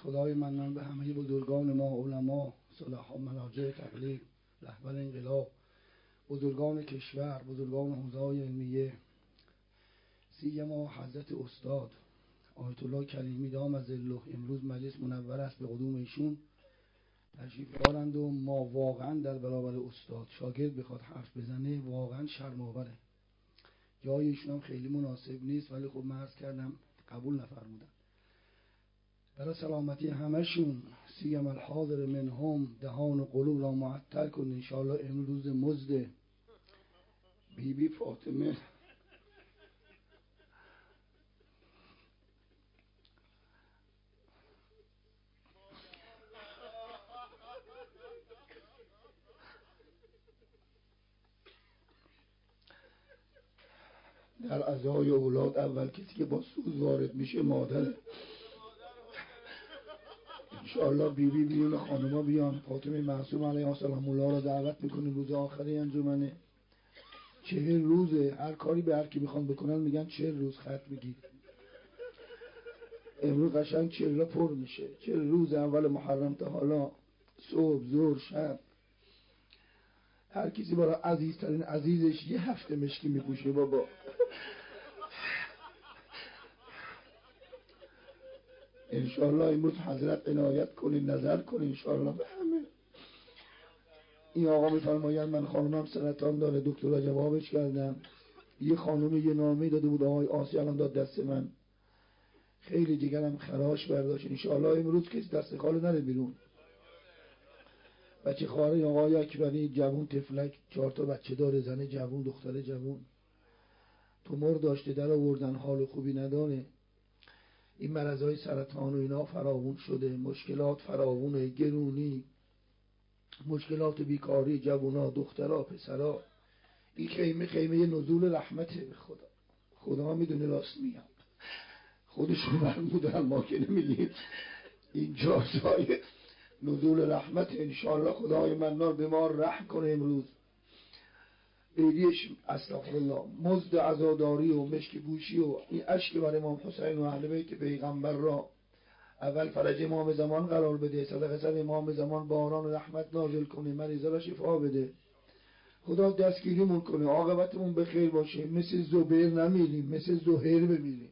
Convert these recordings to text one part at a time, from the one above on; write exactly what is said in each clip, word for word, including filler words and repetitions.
خدای منان به همه بزرگان ما، علما، صلحا، مراجع تقلید، رهبر انقلاب، بزرگان کشور، بزرگان حوزه‌های علمیه، سیما حضرت استاد آیت الله کریمی دام ظله. امروز مجلس منور است به قدوم ایشون تشریف دارند و ما واقعا در برابر استاد شاگرد بخواد حرف بزنه واقعا شرم‌آوره. جای ایشون هم خیلی مناسب نیست، ولی خب من عرض کردم قبول نفرمودن. برای سلامتی همشون سیم الحاضر منهم دهان و قلوب را معطر کن. انشاءالله امروز مزد بی بی فاطمه در عزای اولاد اول کسی که با سوز وارد میشه مادره. انشاءالله بی بی بیون خانوما بیان. فاطمه معصوم علیها السلام الله را دعوت میکنیم روز آخری انجمنه. چهل روزه هر کاری به هر کی میخوان بکنن میگن چهل روز خط میگی. امروز قشنگ چهل پر میشه. چهل روز اول محرم تا حالا صبح ظهر شب هر کسی برای عزیزترین عزیزش یه هفته مشکی میپوشه بابا. انشاءالله امروز حضرت عنایت کنین نظر کنین انشاءالله به همه. این آقا میفرماید من خانومم سرطان داره، دکترها جوابش کردم. یه خانوم یه نامه داده بود آقای آسی الان داد دست من، خیلی جگرم خراش برداشت. انشاءالله امروز کسی دست خاله نره بیرون. بچه خواهر آقای اکبری جوون تفلک چهار تا بچه داره، زن جوون دختر جوون تومور داشته در آوردن، حال خوبی نداره. این مرضای سرطان و اینا فراوون شده، مشکلات فراوونه، گرونی، مشکلات بیکاری جوونا دخترها پسرها. این خیمه خیمه نزول رحمته. به خدا خدا میدونه راست میگم، خودشون فرمودن ما که نمیگیم. این جا جای نزول رحمت. انشاءالله خدای منان به ما رحم کنه. امروز بیدیش استغفرالله مزد عزاداری و مشک بوشی و این اشک بر امام حسین و اهل بیت پیغمبر را اول فرج امام زمان قرار بده، صدقه سر امام زمان باران رحمت نازل کنه، مریضا را شفا بده، خدا دستگیریمون کنه، عاقبتمون به خیر باشه. مثل زبیر نمیریم، مثل زهیر بمیریم.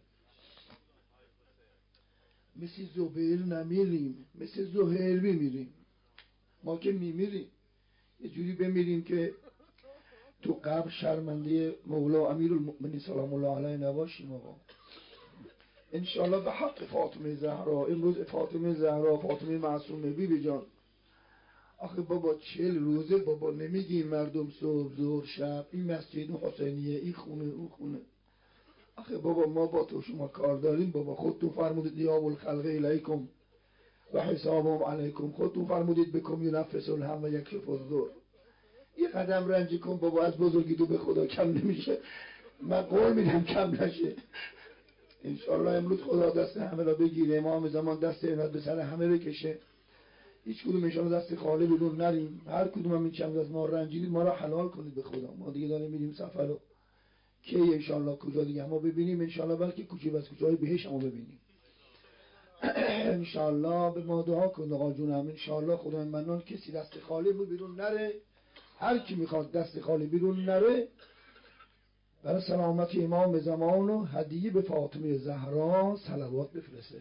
مثل زبیر نمیریم، مثل زهیر بمیریم. ما که میمیریم یه جوری بمیریم که تو قبر شرمنده مولا امیرالمؤمنین سلام الله علیه نباشیم. آقا انشاءالله به حق فاطمه زهرا. امروز فاطمه زهرا فاطمه معصومه بی بی جان. آخه بابا چهل روزه بابا نمیگین مردم صبح ظهر شب این مسجد حسینیه این خونه اون خونه. آخه بابا ما با تو شما کار داریم بابا. خودتون فرمودید یا الخلق الیکم و حسابهم علیکم. خودتون فرمودید بکم ینفس الهم و یکشف الضر. یه قدم رنجی کن بابا، از بزرگی تو به خدا کم نمیشه. من قول میدم کم نشه. انشاءالله امروز خدا دست همه را بگیره، امام زمان دست عنایت به سر همه بکشه، هیچ کدوم انشاءالله دست خالی بدون نریم. هر کدوم هم این چند از ما رنجیدید ما را حلال کنید به خدا. ما دیگه داریم میریم سفر رو کی انشاءالله کجا دیگه ما ببینیم انشاءالله، بلکه کوچه بس کوچه های بهش هم ببینیم. انشاءالله به ما دعا کن آقا جونم. انشاءالله خدا منان کسی دست خالی بود بیرون نره. هر کی میخواد دست خالی بیرون نره. برای سلامتی امام زمان و هدیه به فاطمه زهرا صلوات بفرسته.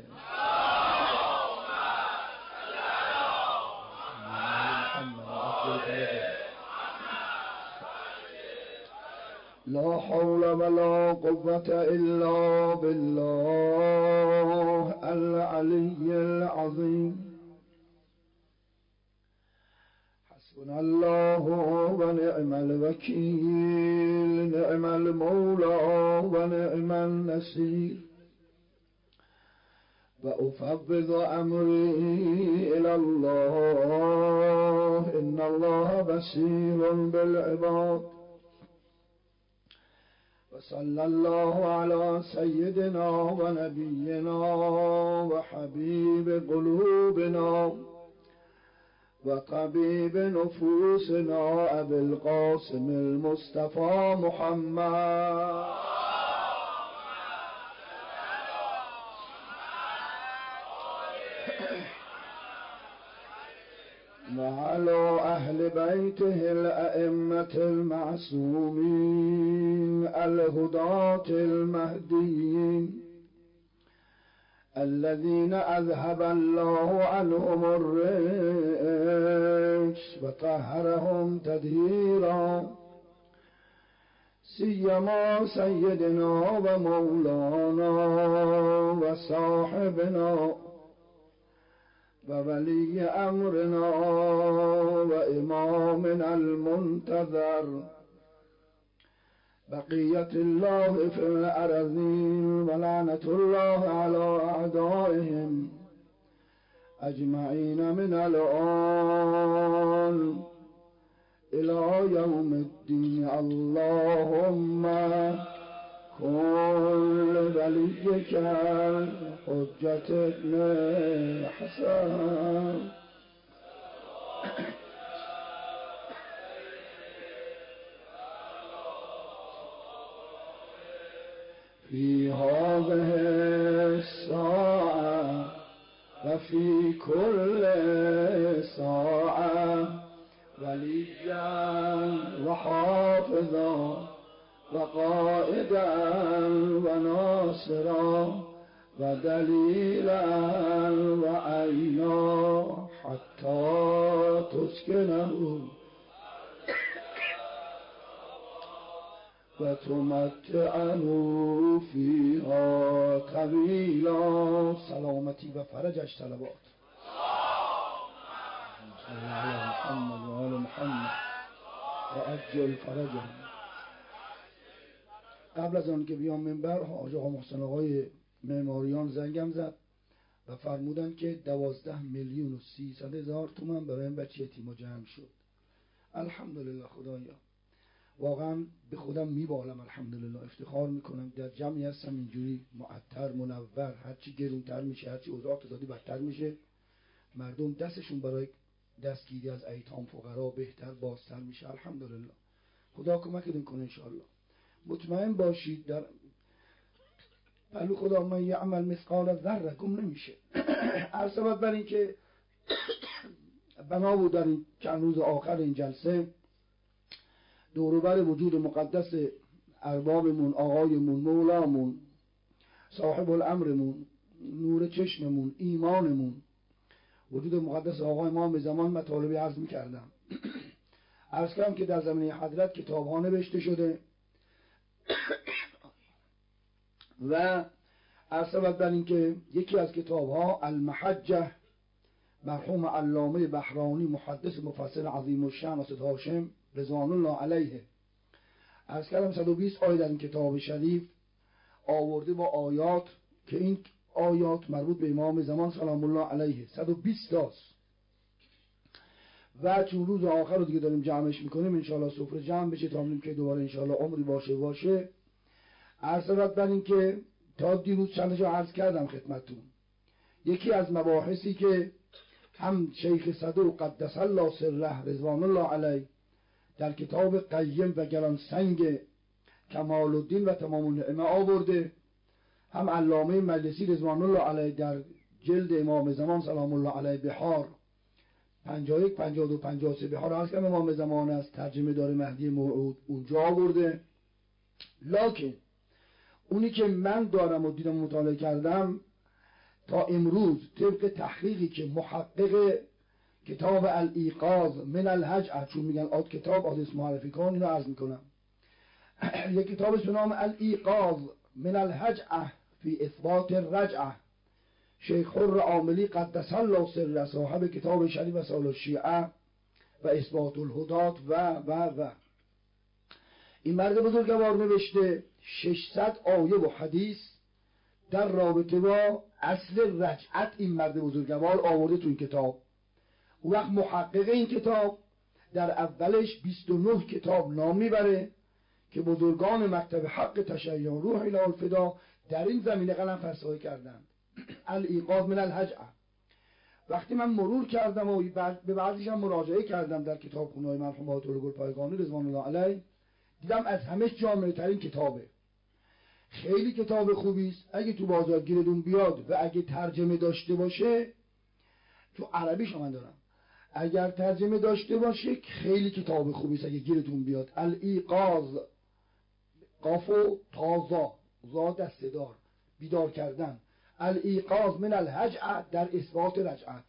لا حول ولا قوة الا بالله العلي العظيم. حسبنا الله ونعم الوكيل، نعم المولى ونعم النصير. وأفوض أمري إلى الله إن الله بصير بالعباد. وصلى الله على سيدنا ونبينا وحبيب قلوبنا وطبيب نفوسنا أبي القاسم المصطفى محمد. بيته الأئمة المعصومين الهداة المهديين الذين أذهب الله عنهم الرجس وطهرهم تطهيرا، سيما سيدنا ومولانا وصاحبنا وولي أمرنا وإمامنا المنتظر بقية الله في الأرضين، ولعنة الله على أعدائهم أجمعين من الآن إلى يوم الدين. اللهم كن وليك حجة ابن حسن في هذه الساعة وفي كل ساعة وليا وحافظا وقائدا وناصرا ودليلا وعينا حتى تسكنه وتمتعنه فيها طويلا. سلامتی و فرجش طلبات. صلی علی محمد و آل محمد و عجل فرجهم. قبل از آن که بیام منبر، حاج آقا محسن آقای معماریان زنگم زد و فرمودن که دوازده میلیون و سیصد هزار تومان برای این بچه یتیما جمع شد. الحمدلله خدایا، واقعا به خودم میبالم، الحمدلله افتخار میکنم در جمعی هستم اینجوری معطر منور. هرچی گرونتر میشه، هرچی اوضاع اقتصادی بدتر میشه، مردم دستشون برای دستگیری از ایتام فقرا بهتر بازتر میشه. الحمدلله خدا کمکتون کنه انشاءالله. مطمئن باشید در پهلو خدا من یعمل مثقال ذره گم نمیشه. عرض بر این که بنا بود در این چند روز آخر این جلسه دوروبر وجود مقدس اربابمون، آقایمون، مولامون، صاحب الامرمون، نور چشممون، ایمانمون، وجود مقدس آقای امام زمان مطالبی عرض میکردم. عرض کردم که در زمینه حضرت کتاب ها نوشته شده و عرض بر این که یکی از کتاب ها المحجه مرحوم علامه بحرانی محدث مفسر عظیم الشأن اسد هاشم رضوان الله علیه، عرض کردم صد و بیست آیه در این کتاب شریف آورده با آیات که این آیات مربوط به امام زمان سلام الله علیه صد و بیست تاست و چون روز آخر رو دیگه داریم جمعش میکنیم انشاءالله سفره جمع بشه تا ببینیم که دوباره انشاءالله عمری باشه باشه. عرض بر این که تا دیروز چندشو عرض کردم خدمتتون. یکی از مباحثی که هم شیخ صدوق قدس الله سره رضوان الله علیه در کتاب قیم و گران سنگ کمال الدین و تمام النعمه آورده، هم علامه مجلسی رضوان الله علیه در جلد امام زمان سلام الله علیه بحار پنجاه و یک پنجاه و دو پنجاه و سه بحار هست که امام زمان است، ترجمه داره مهدی موعود اونجا آورده. لکن اونی که من دارم و دیدم مطالعه کردم تا امروز طبق تحقیقی که محقق کتاب الایقاظ من الهجع، چون میگن آد کتاب آدرس معرفی کن، اینو عرض میکنم. یک کتاب به نام الایقاظ من الهجع فی اثبات الرجعه، شیخ حر عاملی قدس الله سره صاحب کتاب شریف اصال الشیعه و اثبات الهدات و و و این مرد بزرگوار نوشته ششصد آیه و حدیث در رابطه با اصل رجعت. این مرد بزرگوار آورده تو این کتاب. او وقت محقق این کتاب در اولش بیست و نه کتاب نام میبره که بزرگان مکتب حق تشیع روح الی الفدا در این زمینه قلم فرسایی کردند. الایقاظ من الهجع. وقتی من مرور کردم و به بعضیش هم مراجعه کردم در کتابخونه‌های مرحوم آیت الله گلپایگانی رضوان الله علیه، دیدم از همه جامع ترین کتابه. خیلی کتاب خوبی است. اگه تو بازار گیرتون بیاد و اگه ترجمه داشته باشه، تو عربیش من دارم، اگر ترجمه داشته باشه خیلی کتاب خوبی است اگه گیرتون بیاد. الایقاظ، قاف و تازا، زا دسته‌دار، بیدار کردن. الایقاظ من الهجع، در اثبات رجعت.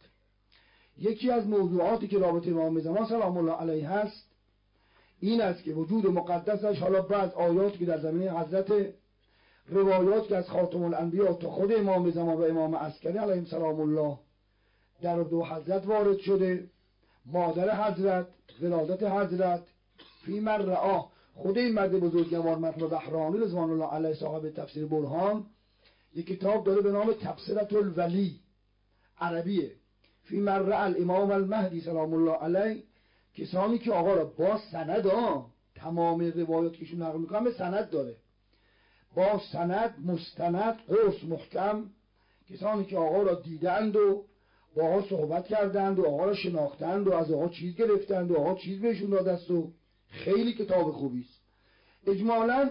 یکی از موضوعاتی که رابطه امام زمان سلام الله علیه هست این است که وجود مقدسش، حالا بعض آیات که در زمینه حضرت، روایات که از خاتم الانبیا تا خود امام زمان و امام عسکری علیهم سلام الله در دو حضرت وارد شده، مادر حضرت، ولادت حضرت، فی من رآه. خود این مرد بزرگوار مطلب بحرانی رضوان الله علیه صاحب تفسیر برهان یک کتاب داره به نام تبصرة الولی، عربیه. فی من رأى الامام المهدی سلام الله علیه، کسانی که آقا را با سند ها، تمام روایات که ایشون نقل میکنن سند داره، با سند مستند قرص محکم، کسانی که آقا را دیدند و با آقا صحبت کردند و آقا را شناختند و از آقا چیز گرفتند و آقا چیز بهشون داده است و خیلی کتاب خوبی است. اجمالاً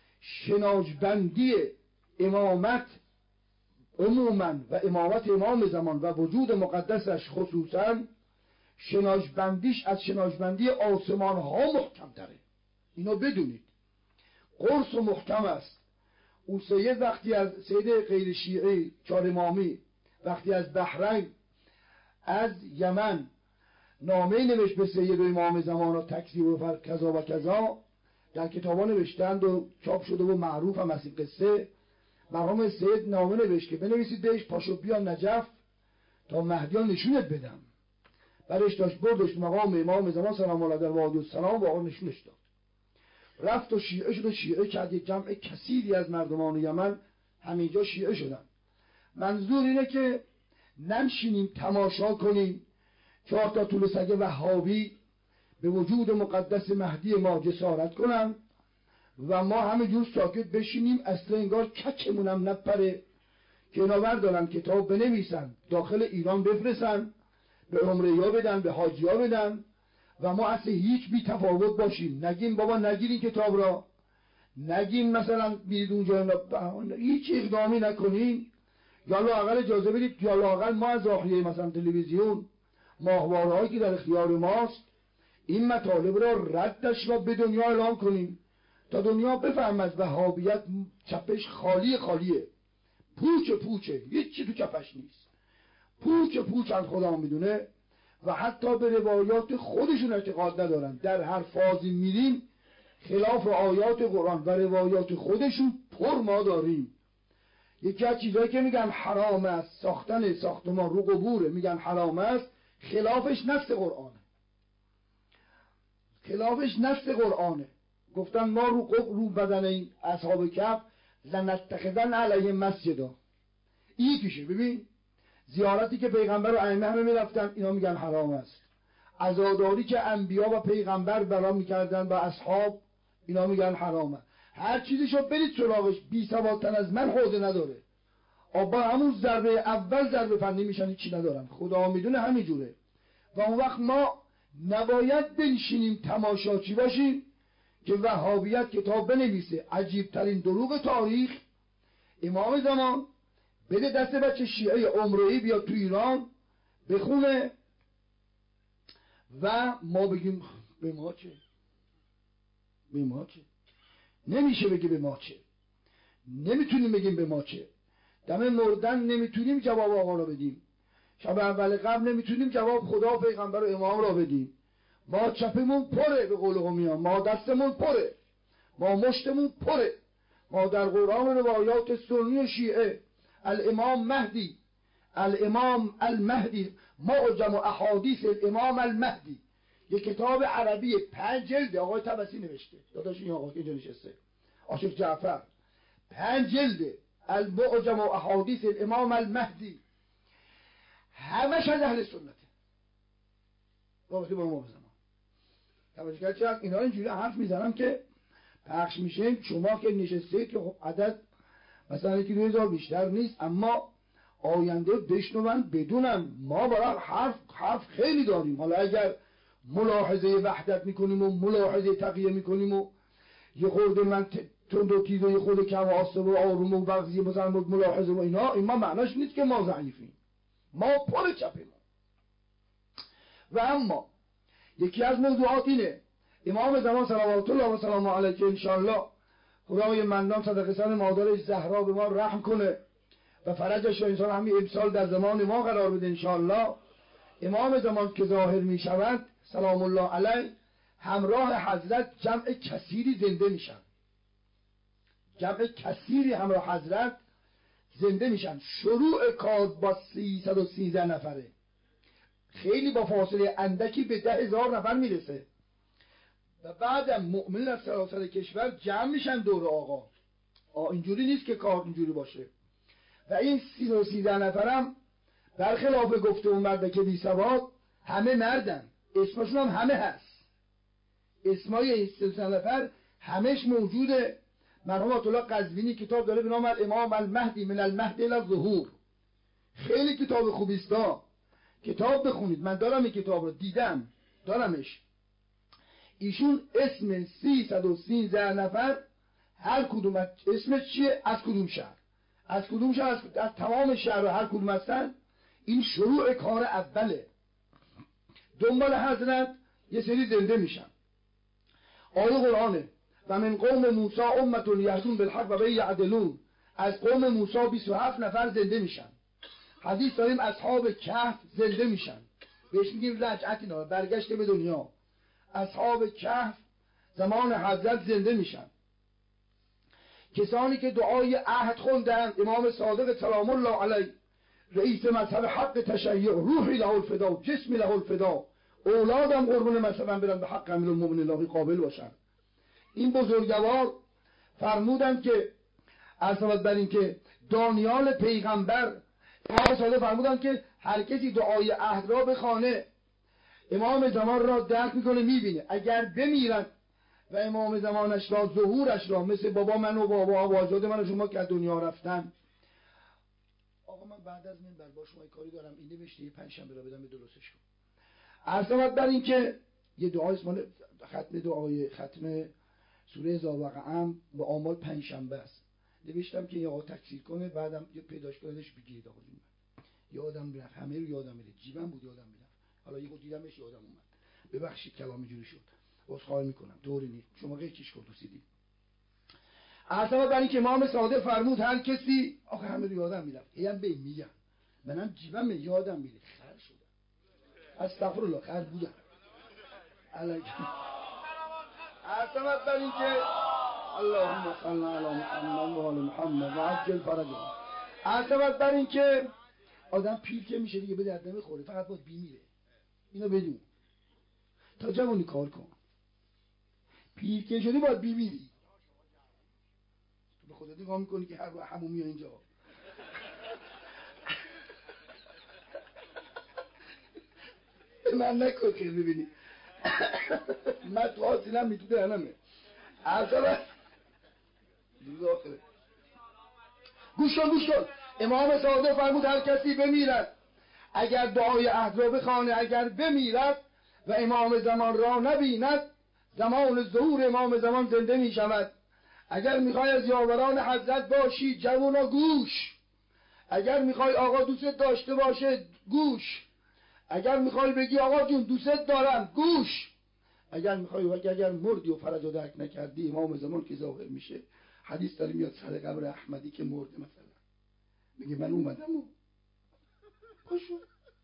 شناجبندی امامت عموما و امامت امام زمان و وجود مقدسش خصوصا، شناجبندیش از شناجبندی آسمان ها محکم تره. اینو بدونید، قرص و محکم است. اون سید وقتی از سید غیر شیعی چار امامی وقتی از بحرین از یمن نامه نوشت به سید و امام زمان و تکذیب و فرق کذا و کذا، در کتابا نوشتند و چاپ شده و معروف هم از این قصه. مرحوم سید نامه نوشت که بنویسید بهش پاشو بیا نجف تا مهدیان نشونت بدم. برش داشت بردش مقام امام زمان سلام الله در وادی السلام و آقا نشونش داد. رفت و شیعه شد و شیعه کرد. یک جمع کثیری از مردمان یمن همینجا شیعه شدن. منظور اینه که ننشینیم تماشا کنیم چهار تا طول سگ وهابی به وجود مقدس مهدی ما جسارت کنن و ما همه جور ساکت بشینیم، اصلا انگار کچمونم نپره که اینا بردارن کتاب بنویسن داخل ایران بفرستن، به عمره ها بدن، به حاجی ها بدن و ما اصلا هیچ بی تفاوت باشیم. نگیم بابا نگیرین کتاب را، نگیم مثلا بیرید اونجا، هیچ اقدامی نکنین، یا لااقل اجازه بدید، یا لااقل ما از راهیه مثلا تلویزیون ماهواره هایی که در اختیار ماست این مطالب را ردش را به دنیا اعلام کنیم تا دنیا بفهمد وهابیت چپش خالی خالیه، پوچ پوچه، هیچی تو چپش نیست، پوچ پوچ از خدا میدونه و حتی به روایات خودشون اعتقاد ندارن. در هر فازی میریم خلاف آیات قرآن و روایات خودشون پر ما داریم. یکی از چیزایی که میگن حرام است، ساختن ساختمان رو قبوره، میگن حرام است، خلافش نص قرآنه، خلافش نص قرآنه. گفتن ما رو قبر رو بدن این اصحاب کهف لنتخذن علیه مسجدا. این کشه. ببین زیارتی که پیغمبر و ائمه همه میرفتن اینا میگن حرام است، عزاداری که انبیا و پیغمبر برا میکردن با اصحاب اینا میگن حرامه. هر چیزیشو برید سراغش، بی سوادتر از من حوزه نداره. آبا همون ضربه اول ضربه فنی میشن، چی ندارن، خدا میدونه همینجوره. و اون وقت ما نباید بنشینیم تماشاچی باشیم که وهابیت کتاب بنویسه عجیب ترین دروغ تاریخ امام زمان بده دست بچه شیعه عمره‌ای بیاد تو ایران بخونه و ما بگیم به ما چه، به ما چه. نمیشه بگی به ما چه، نمیتونیم بگیم به ما چه. دم مردن نمیتونیم جواب آقا را بدیم، شب اول قبل نمیتونیم جواب خدا و پیغمبر و امام را بدیم. ما چپمون پره، به قول قومیان ما دستمون پره، ما مشتمون پره. ما در قرآن و روایات سنی و شیعه الامام مهدی، الامام المهدی، معجم و احادیث الامام المهدی، یک کتاب عربی پنج جلد آقای طبسی نوشته، داداش این آقا که اینجا نشسته عاشق جعفر، پنج جلد المعجم و احادیث الامام المهدی، همش از اهل سنته رابطه با امام زمان. توجه کرد چه اینا اینجوری حرف میزنم که پخش میشه، شما که نشستید که خب عدد مثلا یکی دو هزار بیشتر نیست، اما آینده بشنون بدونم ما برای حرف حرف خیلی داریم. حالا اگر ملاحظه وحدت میکنیم و ملاحظه تقیه میکنیم و یه خورده من تند و تیز و یه خورده کم و آسته و آروم و بغضی مثلا ملاحظه و اینا، این ما معناش نیست که ما ضعیفیم، ما پر چپیم. و اما یکی از موضوعات اینه امام زمان صلوات الله و سلام علیه انشاءالله خدای منان صدقه سن مادرش زهرا به ما رحم کنه و فرجش رو انسان همین امسال در زمان ما قرار بده انشاءالله. امام زمان که ظاهر می شوند سلام الله علیه همراه حضرت جمع کثیری زنده میشن، جمع کثیری همراه حضرت زنده میشن. شروع کار با سیصد و سیزده نفره، خیلی با فاصله اندکی به ده هزار نفر میرسه و بعدم مؤمنین از سراسر کشور جمع میشن دور آقا. آه اینجوری نیست که کار اینجوری باشه. و این سیصد و سیزده نفرم برخلاف گفته اون مرد که بی سواد همه مردن، اسمشون هم همه هست، اسمای این سیصد و سیزده نفر همش موجوده. مرحوم آیت الله قزوینی کتاب داره به نام الامام المهدی من المهد الی الظهور، خیلی کتاب خوبیستا، کتاب بخونید. من دارم این کتاب رو دیدم، دارمش. ایشون اسم سیصد و سیزده نفر هر کدوم اسمش چیه، از کدوم شهر، از کدوم شهر، از, از تمام شهر و هر کدوم هستن. این شروع کار اوله. دنبال حضرت یه سری زنده میشن. آیه قرآنه و من قوم موسی امة یهدون بالحق و به یعدلون. از قوم موسی بیست و هفت نفر زنده میشن. حدیث داریم اصحاب کهف زنده میشن، بهش میگیم رجعت، اینا برگشت به دنیا. اصحاب کهف زمان حضرت زنده میشن. کسانی که دعای عهد خوندن، امام صادق سلام الله علیه رئیس مذهب حق تشیع، روحی له الفدا، جسمی له الفدا، اولادم قربون مذهبم برن به حق امیرالمومنین الهی قابل باشن. این بزرگوار فرمودند که عرض بر این که دانیال پیغمبر، امام صادق فرمودند که هر کسی دعای عهد را بخوانه امام زمان را درک میکنه، میبینه. اگر بمیرن و امام زمانش را ظهورش را مثل بابا من و بابا و آجاد من و شما که از دنیا رفتن. آقا من بعد از منبر با شما کاری دارم، این نوشته یه پنجشنبه را بدم به درستش کن. عرض بر این که یه دعای اسمان ختم دعای ختم سوره زاوقعه به آمال پنجشنبه است. نوشتم که یه آقا تکثیر کنه، بعدم یه پیداش کنهش بگیرید. آقا جون یادم میرفت، همه رو یادم میره، جیبم بود یادم میرفت، حالا یه خود دیدمش یادم اومد. ببخشید کلام اینجوری شد، عذرخواهی میکنم، دوری نیست، شما قیچیش کن تو سیدی. اصلا برای که امام صادق فرمود هر کسی، آخه همه رو یادم میرفت، هیم به میگم منم جیبم یادم میره، خر شدم، استغفرالله، خر بودم علیکم. اصلا برای که اللهم صل علی محمد و آل محمد و عجل فرجهم. اصلا برای این که آدم پیر که میشه دیگه به درد نمیخوره، فقط باید بیمیره. اینو بدون تا جوانی کار کن، پیر که شدی باید بیمیری. تو به خودت نگاه میکنی که هر وقت همومی اینجا من نکن خیلی ببینی من تو آسینم میتونه هنمه اصلا گوش کن گوش کن. امام صادق فرمود هر کسی بمیرد اگر دعای عهد را بخوانه، اگر بمیرد و امام زمان را نبیند، زمان ظهور امام زمان زنده می شود. اگر میخوای از یاوران حضرت باشی جوونا گوش، اگر میخوای آقا دوست داشته باشه گوش، اگر میخوای بگی آقا جون دوست دارم گوش، اگر میخوای وقتی اگر مردی و فرج و درک نکردی امام زمان که ظاهر میشه، حدیث داره میاد سر قبر احمدی که مرده مثلا میگه من اومدم و پاشو.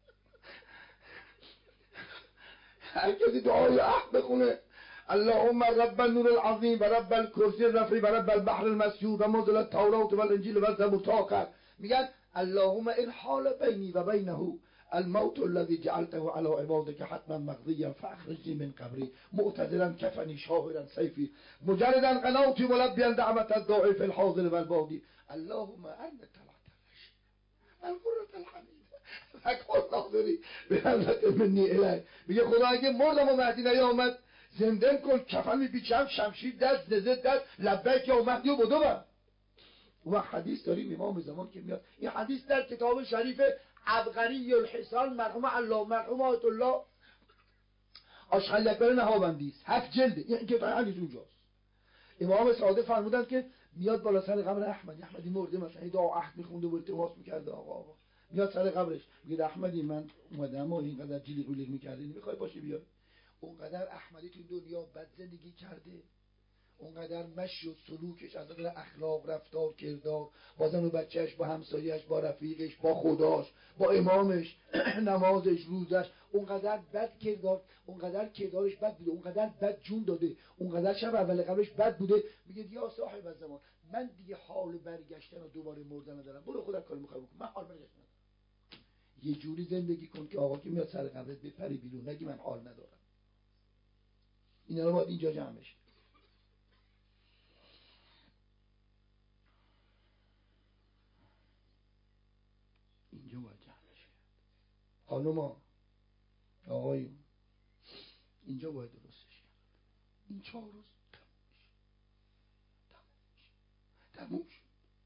هر کسی دعای عهد بخونه اللهم رب النور العظیم و رب الکرسی الرفیع و رب البحر المسجود و منزل التوراة و الانجیل و الزبور تا آخر، میگن اللهم ان حال بینی و بینه الموت الذي جعلته على عبادك حتما مقضيا فاخرجني من قبري معتذرا كفني شاهرا سيفي مجردا قنوتي ملبيا دعوة الداعي في الحاضر والبادي اللهم انت طلعت الرشيد القرة الحميدة فكن ناظري بحملت مني الی. میگه خدا اگه مردم و مهدی نیامد زنده کن، کفن میپیچم، شمشیر دست، نزد دست، لبیک یا مهدی و بدو بر. و حدیث داریم امام زمان که میاد، این حدیث در کتاب شریف عبقری الحسان مرحوم الله مرحوم آیت الله آشغال اکبر نهابندی است، هفت جلده، این کتاب حدیث اونجاست. امام صادق فرمودند که میاد بالا سر قبر احمدی، احمدی مرده مثلا دعا عهد میخونده و التماس میکرده آقا آقا میاد سر قبرش میگه احمدی من اومدم و اینقدر جیلیق ویلیق میکردی نمیخوای باشی بیای. اونقدر احمدی تو دنیا بد زندگی کرده، اونقدر مشی و سلوکش از نظر اخلاق، رفتار، کردار با زن و بچهش، با همسایه‌اش، با رفیقش، با خداش، با امامش، نمازش، روزش، اونقدر بد کردار، اونقدر کردارش بد بوده، اونقدر بد جون داده، اونقدر شب اول قبلش بد بوده. میگه یا صاحب الزمان من دیگه حال برگشتن و دوباره مردن ندارم، برو خودت کار میخوای بکن، من حال برگشتن ندارم. یه جوری زندگی کن که آقا که میاد سر قبرت بپری بیرون نگی من حال ندارم. اینا رو باید اینجا جمعش. اینجا باید جمعش کرد. خانوما، آقایون، اینجا باید درستش کرد. این چهار روز تمومش تمومش تمومش.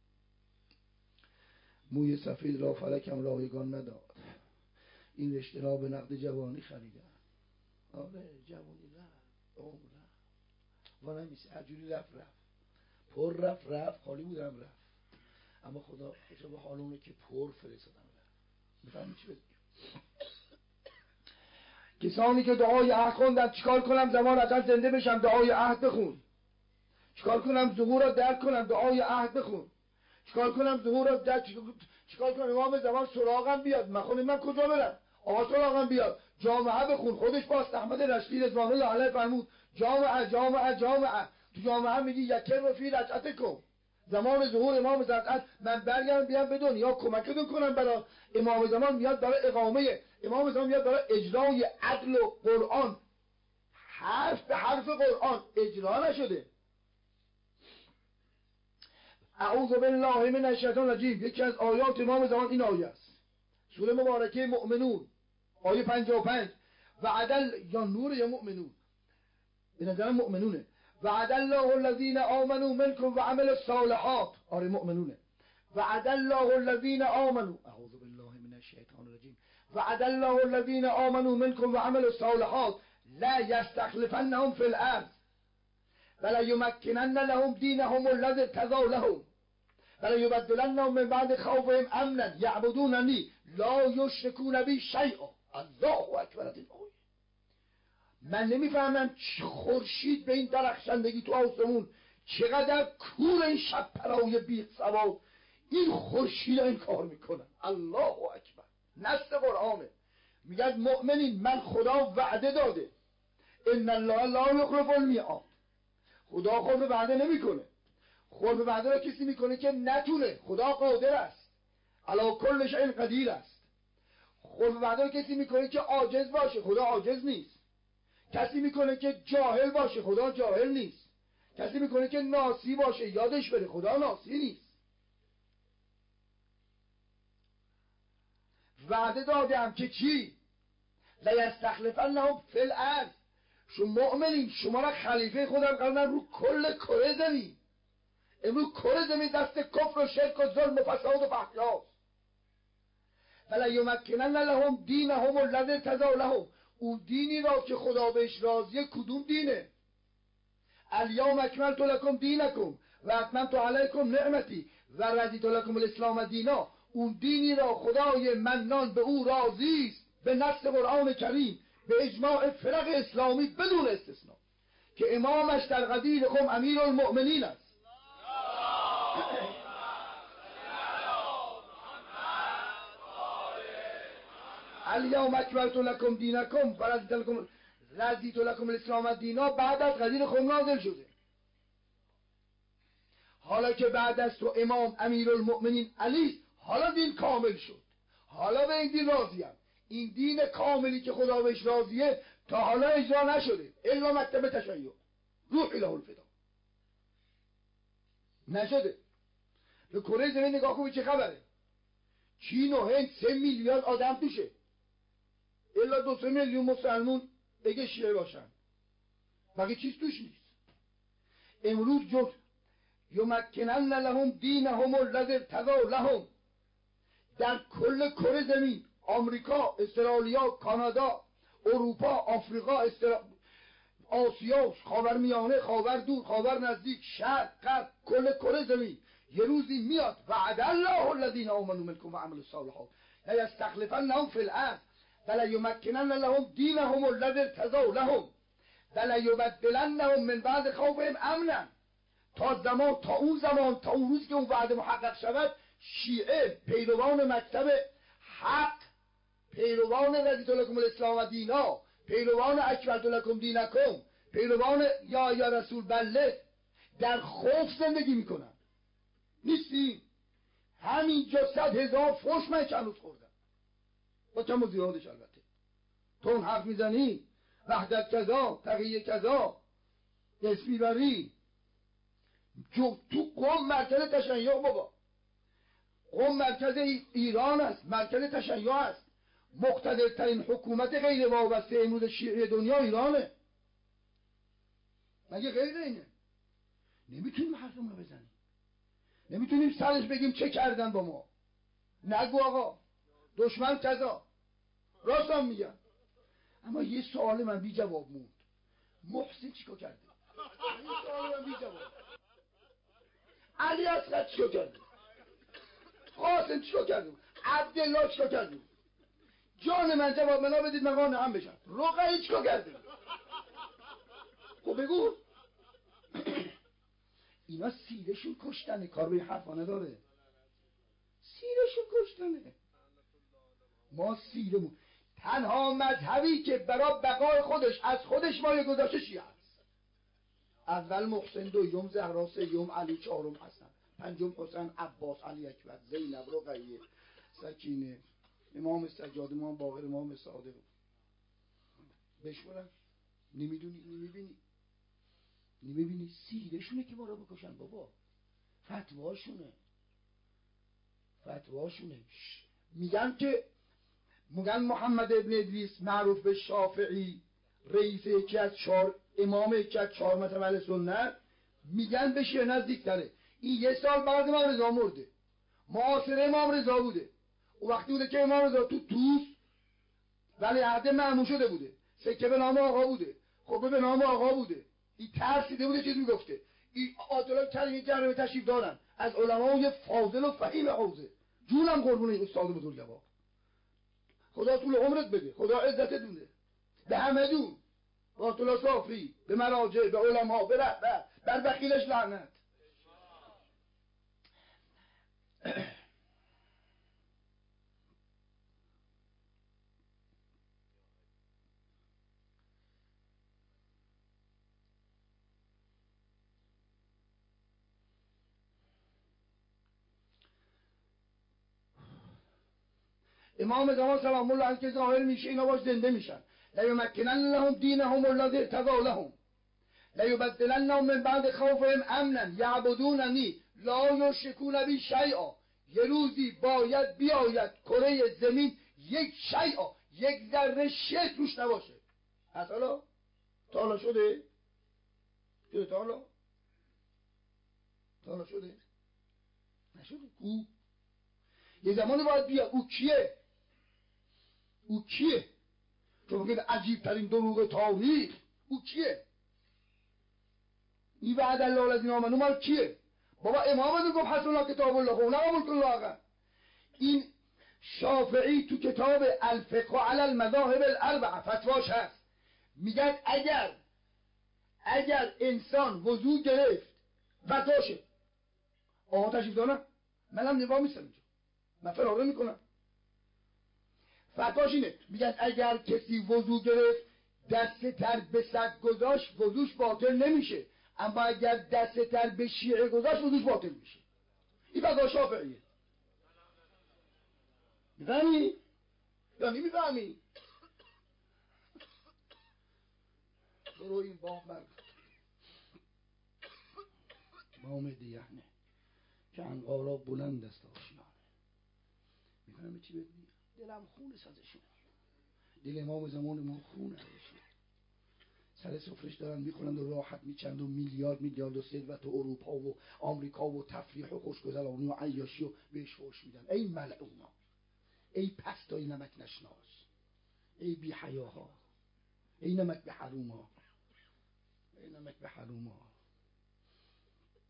موی سفید را فلکم رایگان نداد، این رشته را به نقد جوانی خریدم. آره جوانی رفت، عمر رفت و نمیشه عجوری رفت رفت پر رفت رفت خالی بودم رفت، اما خدا حجاب حالونه که پر فرستادم رفت. بفهمی چی بگم؟ کسانی که دعای عهد خوندن چیکار کنم زمان اقل زنده بشم؟ دعای عهد بخون. چیکار کنم ظهور را درک کنم؟ دعای عهد بخون. چیکار کنم ظهور را درک چیکار کنم امام زمان سراغم بیاد؟ من خودم من کجا برم؟ آقا سراغم بیاد. جامعه بخون. خودش باست احمد رشدی رضوان الله علیه فرمود جامعه جامعه جامعه. تو جامعه میگی یکر و فی رجعتکم، زمان ظهور امام زمان من برگردم بیام به دنیا کمکتون کنم. برای امام زمان میاد برای اقامه، امام زمان میاد برای اجرای عدل و قرآن. حرف به حرف قرآن اجرا نشده. اعوذ بالله من الشیطان الرجیم. یکی از آیات امام زمان این آیه است، سوره مبارکه مؤمنون آیه پنجاه و پنج. وعدل یا نور یا مؤمنون، به نظرم مؤمنونه. وعد الله الذین آمنوا منکم وعملوا الصالحات. آره مؤمنونه. وعد الله الذین آمنوا، اعوذ بالله من الشیطان الرجیم. وعد الله الذین آمنوا منکم وعملوا الصالحات لا یستخلفنهم فی الارض ولا یمکنن لهم دینهم الذی ارتضی لهم ولا یبدلنهم من بعد خوفهم امنا یعبدوننی لا یشرکون بی شیئا. الله اکبر. از این آیه من نمیفهمم خورشید به این درخشندگی تو آسمون چقدر کور این شب پرای بیخ سواد این خورشید این کار میکنن. الله اکبر. نص قرآنه. میگه مؤمنین من خدا وعده داده، ان الله لا یخلف المیعاد. خدا خلف وعده نمیکنه. خلف وعده را کسی میکنه که نتونه. خدا قادر است، علی کل شیء قدیر است. خلف وعده را کسی میکنه که عاجز باشه. خدا عاجز نیست. کسی میکنه که جاهل باشه. خدا جاهل نیست. کسی میکنه که ناسی باشه یادش بره. خدا ناسی نیست. وعده دادم که چی؟ لیستخلفنهم فی الارض. شما مؤمنین شما را خلیفه خودم قرار رو کل کره زمین. امروز کره زمین دست کفر و شرک و ظلم و فساد و فحشاست. ولا یمکنن لهم دینهم الذی ارتضی لهم. اون دینی را که خدا بهش راضیه کدوم دینه؟ الیوم اکملت لکم دینکم و اتممت علیکم نعمتی و رضیت لکم الاسلام دینا. اون دینی را خدای منان به او راضی است به نص قرآن کریم به اجماع فرق اسلامی بدون استثناء که امامش در قدیر خم امیر المؤمنین است. الیوم اکملت لکم دینکم و رضیت لکم رضیت لکم الاسلام دینا بعد از قدیر خم نازل شده. حالا که بعد از تو امام امیر المؤمنین علی، حالا دین کامل شد. حالا به این دین راضیم. این دین کاملی که خدا بهش راضیه تا حالا اجرا نشده الا مکتب تشیع روحی له الفدا نشده. به کره زمین نگاه کنید چه خبره. چین و هند سه میلیارد آدم توشه، الا دو سه میلیون مسلمون بگه شیعه باشن، بقیه چیز توش نیست. امروز جز یمکنن لهم دینهم الذی ارتضی لهم در کل کره زمین، آمریکا، استرالیا، کانادا، اروپا، آفریقا، استرا... آسیا، خاورمیانه، خاور دور، خاور نزدیک، شرق، غرب، کل کره زمین یه روزی میاد وعد الله الذین آمنوا منکم وعملوا الصالحات لیستخلفنهم فی الارض ولیمکنن لهم دینهم الذی ارتضوا لهم ولیبدلنهم من بعد خوفهم امنا. تا زمان تا اون زمان تا اون روز که اون وعده محقق شود، شیعه پیروان مکتب حق، پیروان رضیت لکم الاسلام و دینا، پیروان اکملت لکم دینکم، پیروان یا یا رسول بلغ، در خوف زندگی میکنن. نیستیم همین جا صد هزار فوش من چند روز خوردم، با کم و زیادش. البته تو اون حرف میزنی وحدت کذا، تقیه کذا، اسمی بری جو تو قم مرکز تشیع. بابا قم مرکز ایران است، مرکز تشیع است. مقتدرترین حکومت غیر وابسته امروز شیعه دنیا ایرانه. مگه غیر اینه؟ نمیتونیم حرفمون رو بزنیم، نمیتونیم سرش بگیم چه کردن با ما. نگو آقا دشمن کذا، راستم میگم. اما یه سوال من بی جواب موند، محسن چیکار کرده؟ این سوال من بی جواب. علی اصغر چیکار کرده؟ قاسم چیکار کرده؟ عبدالله چیکار کرده؟ جان من جواب منا بدید من قانع هم بشم. رقیه چیکار کرده؟ خب بگو. اینا سیرشون کشتنه، کار به حرفا نداره. سیرشون کشتنه. ما سیرمون تنها مذهبی که برای بقای خودش از خودش مایه گذاشته شیعه است. اول محسن، دوم زهرا، سوم علی، چهارم حسن، پنجم حسین، عباس، علی اکبر، زینب، رقیه، سکینه، امام سجاد، امام باقر، امام صادق. بشورن. نمیدونی، نمیبینی، نمیبینی سیرشونه که ما رو بکشن. بابا فتواشونه، فتواشونه. میگن که میگن محمد ابن ادریس معروف به شافعی، رئیس یکی از چهار امام یکی از چهار مذهب اهل سنت، میگن به شیعه نزدیکتره. این یه سال بعد امام رضا مرده، معاصر امام رضا بوده. و وقتی بوده که امام رضا تو توس ولی عهد مأمون شده بوده، سکه به نام آقا بوده، خب به نام آقا بوده. این ترسیده بوده چیز میگفته. این آدلای کلمه جرمه تشریف دارن از علمای فاضل و فهیم حوزه. جونم قربون استاد بزرگوار، خدا طول عمرت بده، خدا عزتت بده. به همه دون، با طول صافی، به مراجع، به علما، به رهبر، بر بخیلش لعنت. امام زمان سلام الله علیه که ظاهر میشه اینا باش زنده میشن. لیمکنن لهم دینهم الذی ارتضوا لهم لیبدلنهم من بعد خوفهم امنا یعبدوننی لا یشرکون بی شیئا. یه روزی باید بیاید کره زمین یک شیئا، یک ذره شرک روش نباشه. از حالا تا حالا شده؟ شده تا حالا؟ تا حالا شده؟ نشده. کو یه زمانی باید بیاد. او کیه؟ او کیه؟ تو بگید عجیب ترین دروغ تاریخ. او کیه؟ این بعد الله الذین آمنوا مال کیه؟ بابا امام گفت حسنا کتاب الله و نقبل کل الله. این شافعی تو کتاب الفقه علی المذاهب الاربعه فتواش هست، میگن اگر اگر انسان وضو گرفت فتواشه. آقا تشریف دارن؟ منم نگاه میستم اینجا، من فراره میکنم. فتواش اینه، میگن اگر کسی وضو گرفت دست تر به سگ گذاشت وضوش باطل نمیشه، اما اگر دست تر به شیعه گذاشت وضوش باطل میشه. این فتوا شافعیه. میفهمی؟ یا نمیفهمی؟ برو این بام بر بام دیانه که انقارا بلند است آشیانه. میفهمی چی بهت میگم؟ دلم خونه سازشون، دل امام زمان ما خونه ازشون. سر سفرش دارن میخونند و راحت میچند و میلیارد میلیارد و ثروت و اروپا و آمریکا و تفریح و خوشگذرانی و عیاشی و بهش فحش میدن. ای ملعونا، ای پستای نمک نشناس، ای بی حیاها، ای نمک به حروما، ای نمک به حروما.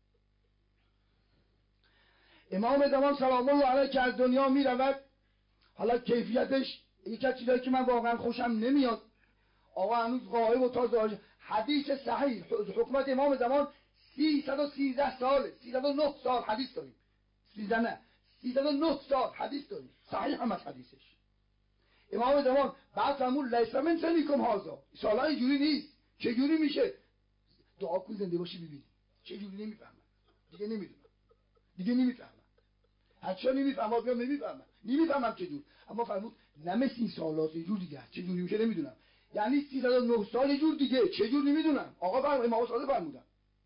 امام زمان سلام الله علیه که از دنیا میرود، حالا کیفیتش یکی از چیزایی که من واقعا خوشم نمیاد، آقا هنوز غایب و تا ظاهر حدیث صحیح حکومت امام زمان سیصد و سیزده ساله، سیصد و نه سال حدیث داریم، سیزده نه سیصد و نه سال حدیث داریم، صحیح هم از حدیثش. امام زمان بعد فرمود لیس من سنیکم هذا، سالا اینجوری نیست. چه جوری میشه؟ دعا کن زنده باشی ببینی. چه جوری نمیفهمم دیگه، نمیدونم دیگه نمیفهمم، حتی نمیفهمم، بیام نمیفهمم نمیفهمم چه جور. اما فرمود نه مثل این سالات یه جور دیگه، چه جوری میشه نمیدونم، یعنی سیصد و نه سال یه جور دیگه، چه جور نمیدونم. آقا فرمود، امام صادق فرمودن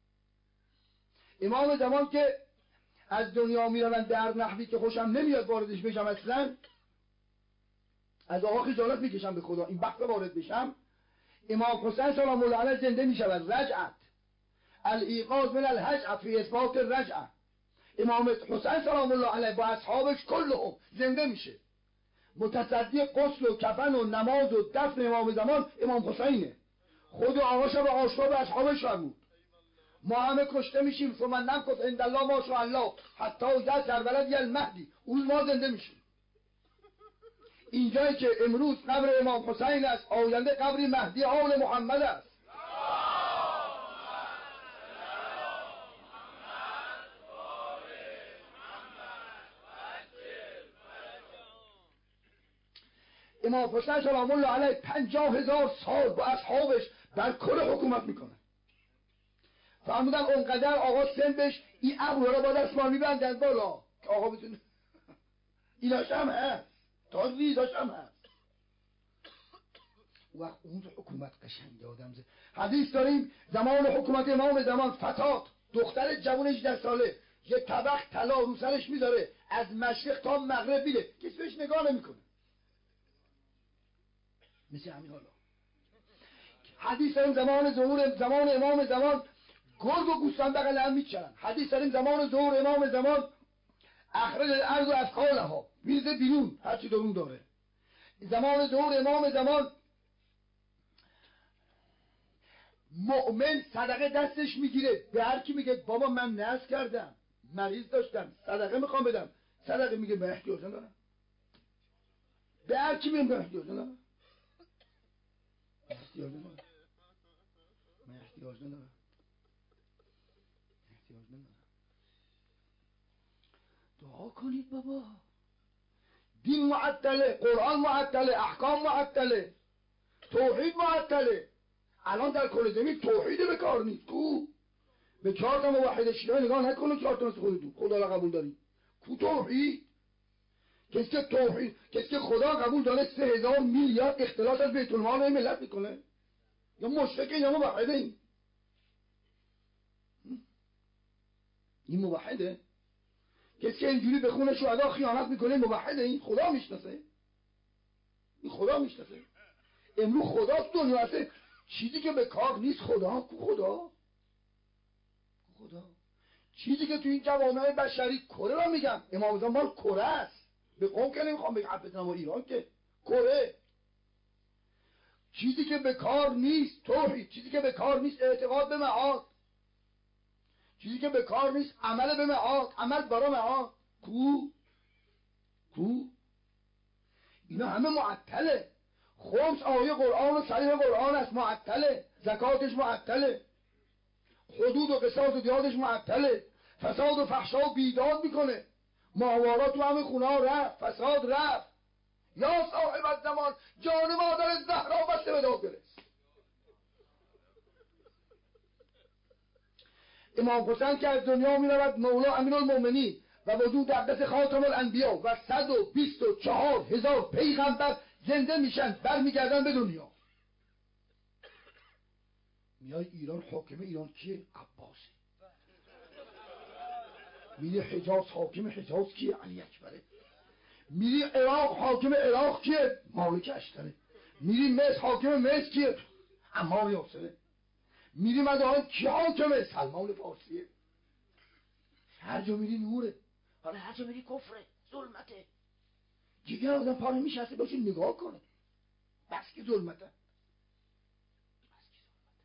امام زمان که از دنیا میروند در نحوی که خوشم نمیاد واردش بشم، اصلا از آقا خجالت میکشم به خدا این بحث وارد بشم. امام حسین سلام الله علیه زنده میشود، رجعت الایقاظ من الهجع فی اثبات الرجعه. امام حسین سلام الله علیه با اصحابش کلهم زنده میشه، متصدی غسل و کفن و نماز و دفن امام زمان امام حسینه. خود آقا شب عاشورا به اصحابش فرمود ما همه کشته میشیم، ثم نمکث عند الله ما شاء الله حتی یأتی الولد المهدی، اون ما زنده میشیم. اینجایی که امروز قبر امام حسین است، آینده قبری مهدی آل محمد است. امام حسین سلام الله علیه پنجاه هزار سال با اصحابش بر کل حکومت میکنه. فرمودن اونقدر آقا سن بش این ابرو را با دستمال میبندن بالا که آقا بتونه ایناش هم هست، تا ریزاش هم هست. وقت اون حکومت قشنگ آدم زه. حدیث داریم زمان حکومت امام زمان فتات دختر جوان هجده ساله یه طبق طلا رو سرش میذاره، از مشرق تا مغرب میره، کسی بهش نگاه نمیکنه. مثل همین حالا حدیث داریم زمان ظهور زمان امام زمان گرگ و گوسفند بغل هم میچرن. حدیث داریم زمان ظهور امام زمان اخرج الارض و اثقالها میرزه بیرون هرچی درون داره. زمان ظهور امام زمان مؤمن صدقه دستش میگیره، به هر کی میگه بابا من نذر کردم مریض داشتم صدقه میخوام بدم، صدقه میگه من احتیاج ندارم. به هر کی میگه من احتیاج ندارم، احتیاج ندارم، من احتیاج ندارم، احتیاج ندارم. دعا کنید بابا، دین معطله، قرآن معطله، احکام معطله، توحید معطله. الان در کل زمین توحید به کار نیست. کو به چهار تا موحد شیعه نگاه نکنه، چهار تا مثل خودتون خدا را قبول دارید. کو توحید؟ کسی که توحید کسی که خدا قبول داره سه هزار میلیارد اختلاس از بیت المال این ملت میکنه، یا مشرک یا موحده؟ این این موحده؟ کسی که اینجوری به خون شهدا خیانت میکنه موحده؟ این خدا میشناسه؟ این خدا میشناسه؟ امروز خدا تو دنیا هسته، چیزی که به کار نیست خدا. کو خدا؟ کو خدا؟ چیزی که تو این جوامع بشری کره را میگم، امام زمان مال کره است، به قوم که نمیخوام بگم بزنم و ایران که کره. چیزی که به کار نیست توحید، چیزی که به کار نیست اعتقاد به معاد، چیزی که به کار نیست عمل به معاد، عمل برای معاد. کو کو اینا همه معطله. خمس آیه قرآن و صریح قرآن است، معطله. زکاتش معطله، حدود و قصاص و دیادش معطله. فساد و فحشا و بیداد میکنه. ماهوارات تو همه خونه ها رفت، فساد رفت. یا صاحب الزمان جان مادر زهرا بسته به داد برس. امام حسین که از دنیا می رود، مولا امیرالمومنین و وجود اقدس خاتم الانبیا و صد و بیست و چهار هزار پیغمبر زنده میشن، برمیگردن به دنیا. میای ایران، حاکم ایران کیه؟ عباسه. میری حجاز، حاکم حجاز کیه؟ علی اکبره. میری عراق، حاکم عراق کیه؟ مالک اشتره. میری مصر، حاکم مصر کیه؟ عمار یاسره. میری مدائن، کی حاکمه؟ سلمان فارسیه. هر جا میری نوره، حالا هر جا میری کفره، ظلمته. جگر آدم پاره میشسته باشه نگاه کنه، بس که ظلمته، بس که ظلمته.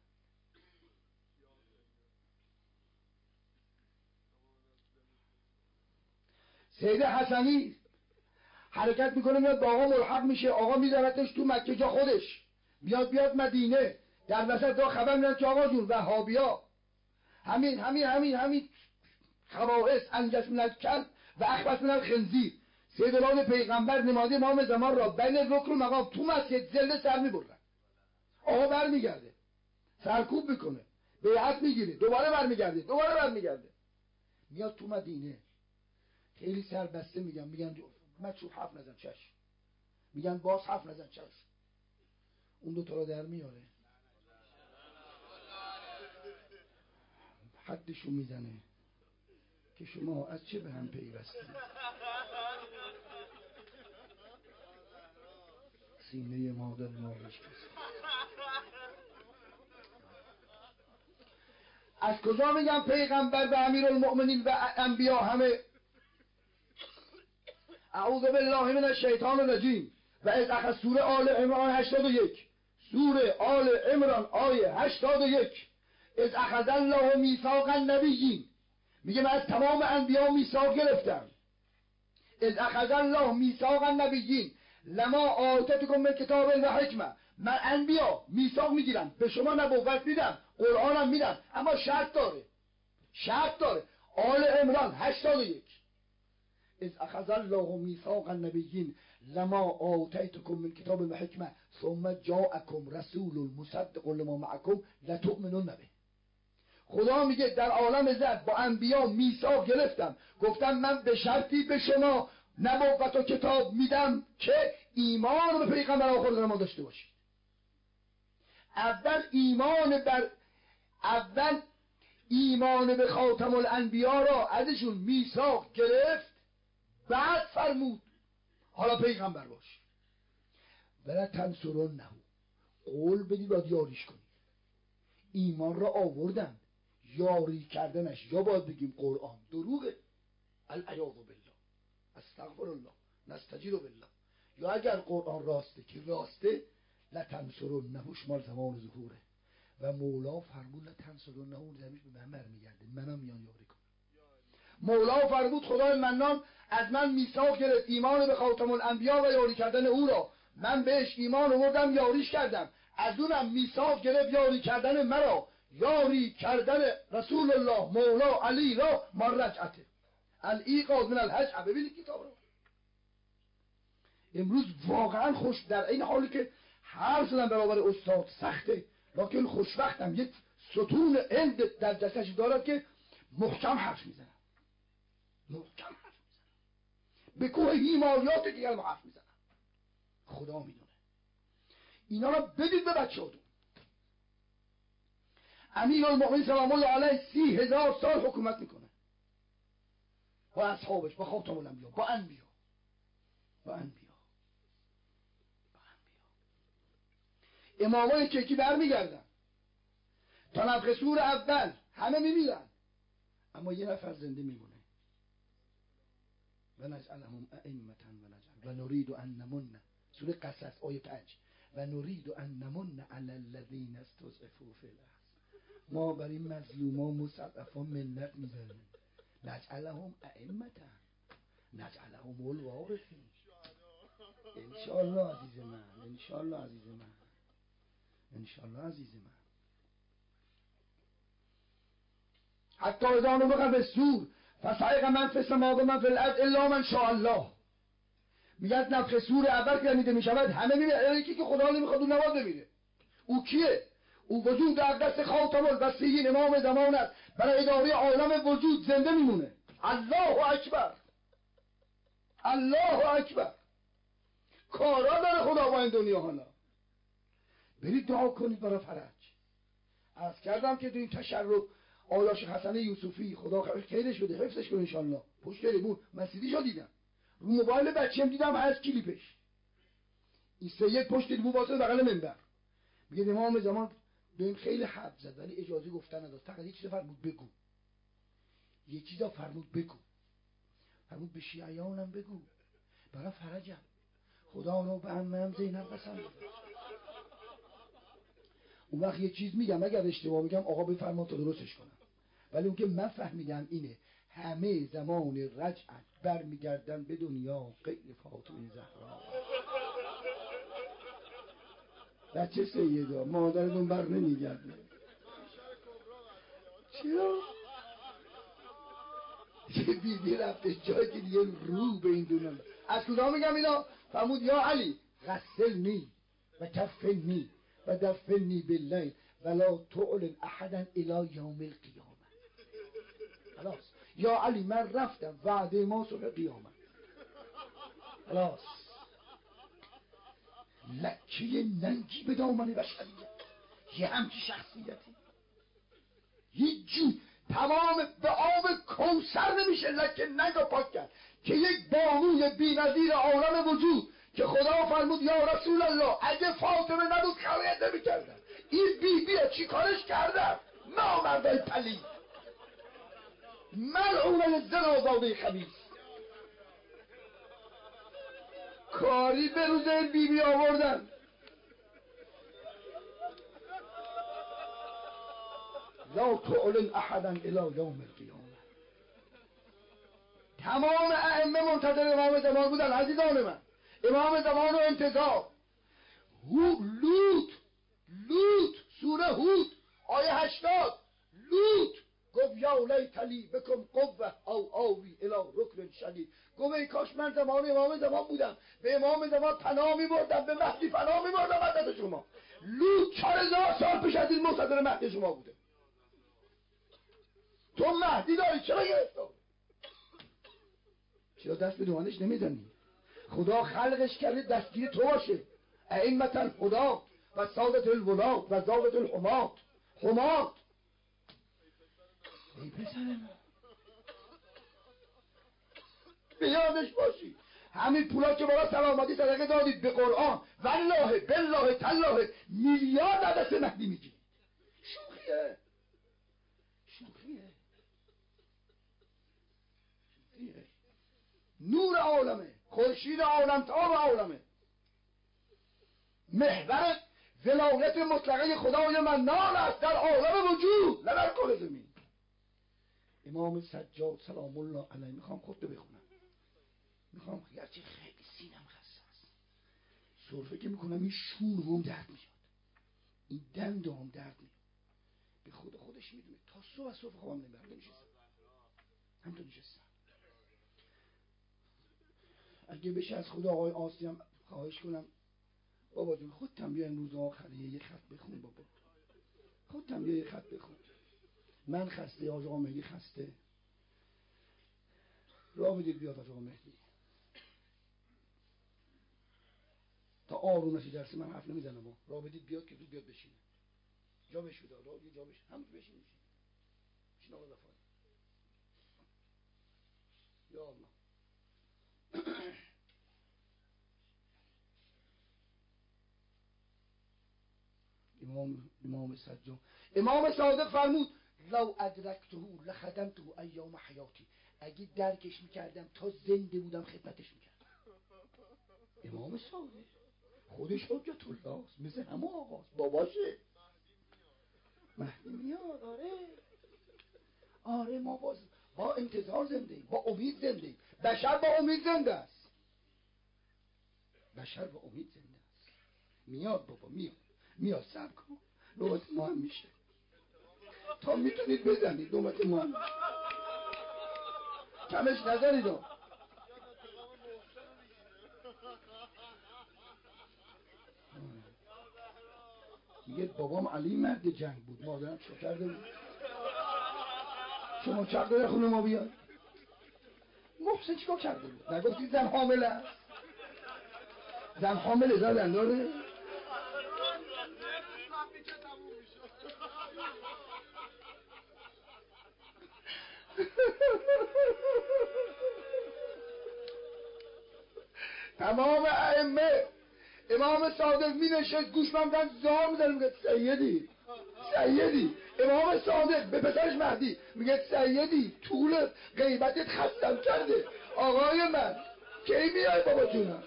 سید حسنی حرکت میکنه میاد با آقا ملحق میشه، آقا میذارتش تو مکه جا خودش، بیاد بیاد مدینه، در وسط دا خبر میدن که آقا جون وهابیا همین همین همین همین خواهس انجس من الکلب و اخبث من الخنزیر، سه دلال پیغمبر نماده امام زمان را بین رکن و مقام تو مسجد زنده سر میبرن. آقا بر میگرده سرکوب میکنه، بیعت میگیره، دوباره بر میگرده دوباره بر میگرده، میاد تو مدینه. خیلی سربسته میگن میگن مچوب حرف نزن چشم، میگن باز حرف نزن چشم. اون دو تا را در میاره، حدشو میزنه که شما از چه به هم پیوستید. سینه مادر مالش کسی. از کجا میگم پیغمبر و امیرالمؤمنین و انبیا همه؟ اعوذ بالله من الشیطان الرجیم. و از اخذ سوره آل عمران هشتاد و یک، سوره آل عمران آیه هشتاد و یک. از اخذ الله میثاق النبیین، میگه من از تمام انبیا میثاق گرفتم. از اخذ الله میثاق النبیین لما آتیتکم من کتاب و حکمه، من انبیا میثاق میگیرم، به شما نبوت میدم، قرآنم میدم، اما شرط داره، شرط داره. آل عمران هشتاد و یک. از اخذ الله میثاق النبیین لما آتیتکم من کتاب و حکمه ثم جاءکم رسول مصدق لما معکم لتؤمنون به. خدا میگه در عالم زد با انبیا میثاق گرفتم، گفتم من به شرطی به شما نبوت و کتاب میدم که ایمان به پیغمبر آخر ما داشته باشید. اول ایمان بر اول ایمان به خاتم الانبیا را ازشون میثاق گرفت، بعد فرمود حالا پیغمبر باش. ولا تنصرونه، قول بدید باید یاریش کنید. ایمان را آوردن، یاری کردنش یا باید بگیم قرآن دروغه، العیاذ بالله، استغفر الله، نستجیر بالله، یا اگر قرآن راسته که راسته لتنصرونه مال زمان ظهوره و مولا فرمود لتنصرونه اون زمینش به من برمیگرده، منم میان یاری کنم. مولا فرمود خدای منان از من میثاق گرفت ایمان به خاتم الانبیا و یاری کردن او را، من بهش ایمان آوردم یاریش کردم، از اونم میثاق گرفت یاری کردن مرا، یاری کردن رسول الله مولا علی را من رجعته الایقاظ من الهجع. ببینید کتاب رو امروز واقعا خوش، در این حالی که هر زدن برابر استاد سخته، لکن خوشوقتم یک ستون علم در جسدش دارد که محکم حرف میزنم، محکم حرف میزنم، به کوه هیمالیات دیگر حرف میزنم. خدا میدونه. اینا رو بدید به بچه هاتون. امیرالمؤمنین سلام الله علیه سی هزار سال حکومت میکنه با اصحابش، با خاتم الانبیا، با انبیا، با انبیا، با انبیا. امامای چکی برمیگردن تا نفخ صور اول همه میمیرن، اما یه نفر زنده میمونه. و نجعلهم ائمة و نجعل و نرید ان نمن، سوره قصص آیه پنج، و نرید ان نمن علی الذین استضعفوا فی الارض، ما بر این مظلوما مستضعفان منت میبریم. نجعلهم ائمة نجعلهم الوارثین. انشاءالله عزیز من، انشاءالله عزیز من، انشاءالله عزیز من. حتی اذا نفخ فی الصور فصعق من فی السماوات و من فی الارض الا من شاء الله. میگه نفخ صور اول که میده میشود همه میمیرن، یکی که خدا نمیخواد اون نباید بمیره. او کیه؟ او وجود در دست خاتم البصیرین امام زمان است، برای اداره عالم وجود زنده میمونه. الله اکبر، الله اکبر. کارا داره خدا با این دنیا. حالا برید دعا کنید برای فرج. عرض کردم که تو این تشرف آیاش حسن یوسفی خدا خیرش بده، حفظش کنه انشالله، پشت ریمون من سیدیشو دیدم، رو موبایل بچه‌م دیدم هست کلیپش، این سید پشت ریمون واسه بغل منبر میگه امام زمان بهم خیلی حرف زد ولی اجازه گفتن نداد، فقط یک چیز فرمود بگو، یک چیزا فرمود بگو، فرمود به شیعیانم بگو برای فرجم، خدا رو به عمم زینب قسم بده. اون وقت یک چیز میگم، اگر اشتباه میگم آقا بفرما تا درستش کنم، ولی اون که من فهمیدم اینه همه زمان رجعت برمیگردن به دنیا غیر فاطمه زهرا. بچه سیدا مادرتون بر نمیگرده. چرا؟ یه بیبی رفته جایی که دیگه رو به این دنیا. از کجا میگم اینا؟ فرمود یا علی غسلنی و کفنی و دفنی باللیل ولا تعلن احدا الی یوم القیامه. خلاص یا علی من رفتم وعده ما صبح قیامت. خلاص لکه ننگی به دامن بشریت، یه همچی شخصیتی هیچی تمام به آب کوثر نمیشه لکه ننگ پاک کرد که یک بانوی بی‌نظیر عالم وجود که خدا فرمود یا رسول الله اگه فاطمه نبود خریت نمی کردن. این بی بی چی کارش کردن؟ نامردای پلید ملعونه زن آزاده خبیث کاری به روز این بی بی آوردن. لا تعلن احدا الی یوم القیامه. تمام ائمه منتظر امام زمان بودن عزیزان من. امام زمان رو انتظار. لوط لوط سوره هود آیه هشتاد لوط گفت یا لیتلی بکم قوه او آوی الی رکن شدید. گفت ای کاش من زمان امام زمان بودم به امام زمان پناه میبردم به مهدی پناه میبردم حضرت شما. لوط چهار هزار سال پیش از این منتظر مهدی شما بوده. تو مهدی داری چرا گرفتار؟ چرا دست به دوانش نمیزنی؟ خدا خلقش کرده دستگیر تو باشه. ائمة الهدی و سادة الولاد و ضابط الحمات حمات. ای پسرم به یادش باشی همین پولا که بابا سلامتی صدقه دادید به قرآن والله بالله تالله میلیارد دست مهدی میگیرید. شوخیه شوخیه شوخیه. نور عالمه، خورشید عالمتاب عالمه، محور ولایت مطلقه خدای منان است در عالم وجود نه در کل زمین. امام سجاد سلام الله علیه میخوام خطبه بخونم. میخوام گرچه خیلی سینم خسته است سرفه که میکنم این شورم درد میاد این دندام درد میاد به خود خودش میدونه تا صبح از سرفه خوابم نمیبرم نمیشستم همطور نشستم. اگه بشه از خدا آقای آسی هم خواهش کنم بابا جون خودتم بیا امروز آخریه یه خط بخون بابا خودتم بیا یه خط بخون. من خسته آقا مهدی خسته راه بدید بیاد آقا مهدی تا آروم نشی درس من حرف نمیزنم راه بدید بیاد که زود بیاد بشینه جا بشود راه یه جا بشین همون بشین بشین بشین آقا زفاری یا الله. امام امام سجاد امام صادق فرمود لو ادرکته لخدمته ایام حیاتی. اگه درکش میکردم تا زنده بودم خدمتش میکردم. امام صادق خودش حجت الله است مثل همه آقاست باباشه مهدی میاد. آره آره ما باز با انتظار زنده با امید زنده. بشر با امید زنده است. بشر با امید زنده است. میاد بابا میاد میاد صبر کن نوبت ما هم میشه تا میتونید بزنید نوبت ما هم میشه کمش نزنید. میگه بابام علی مرد جنگ بود مادرم چه کرده بود شما چرا در خونه ما بیاد. محسن چیکار کرده بود نگفتید زن حامله است زن حامله زدن داره تمام ائمه امام صادق می نشست گوش من زار میزنه میگه سیدی سیدی. امام صادق به پسرش مهدی میگه سیدی طول غیبتت خستم کرده آقای من کی میای بابا جونم.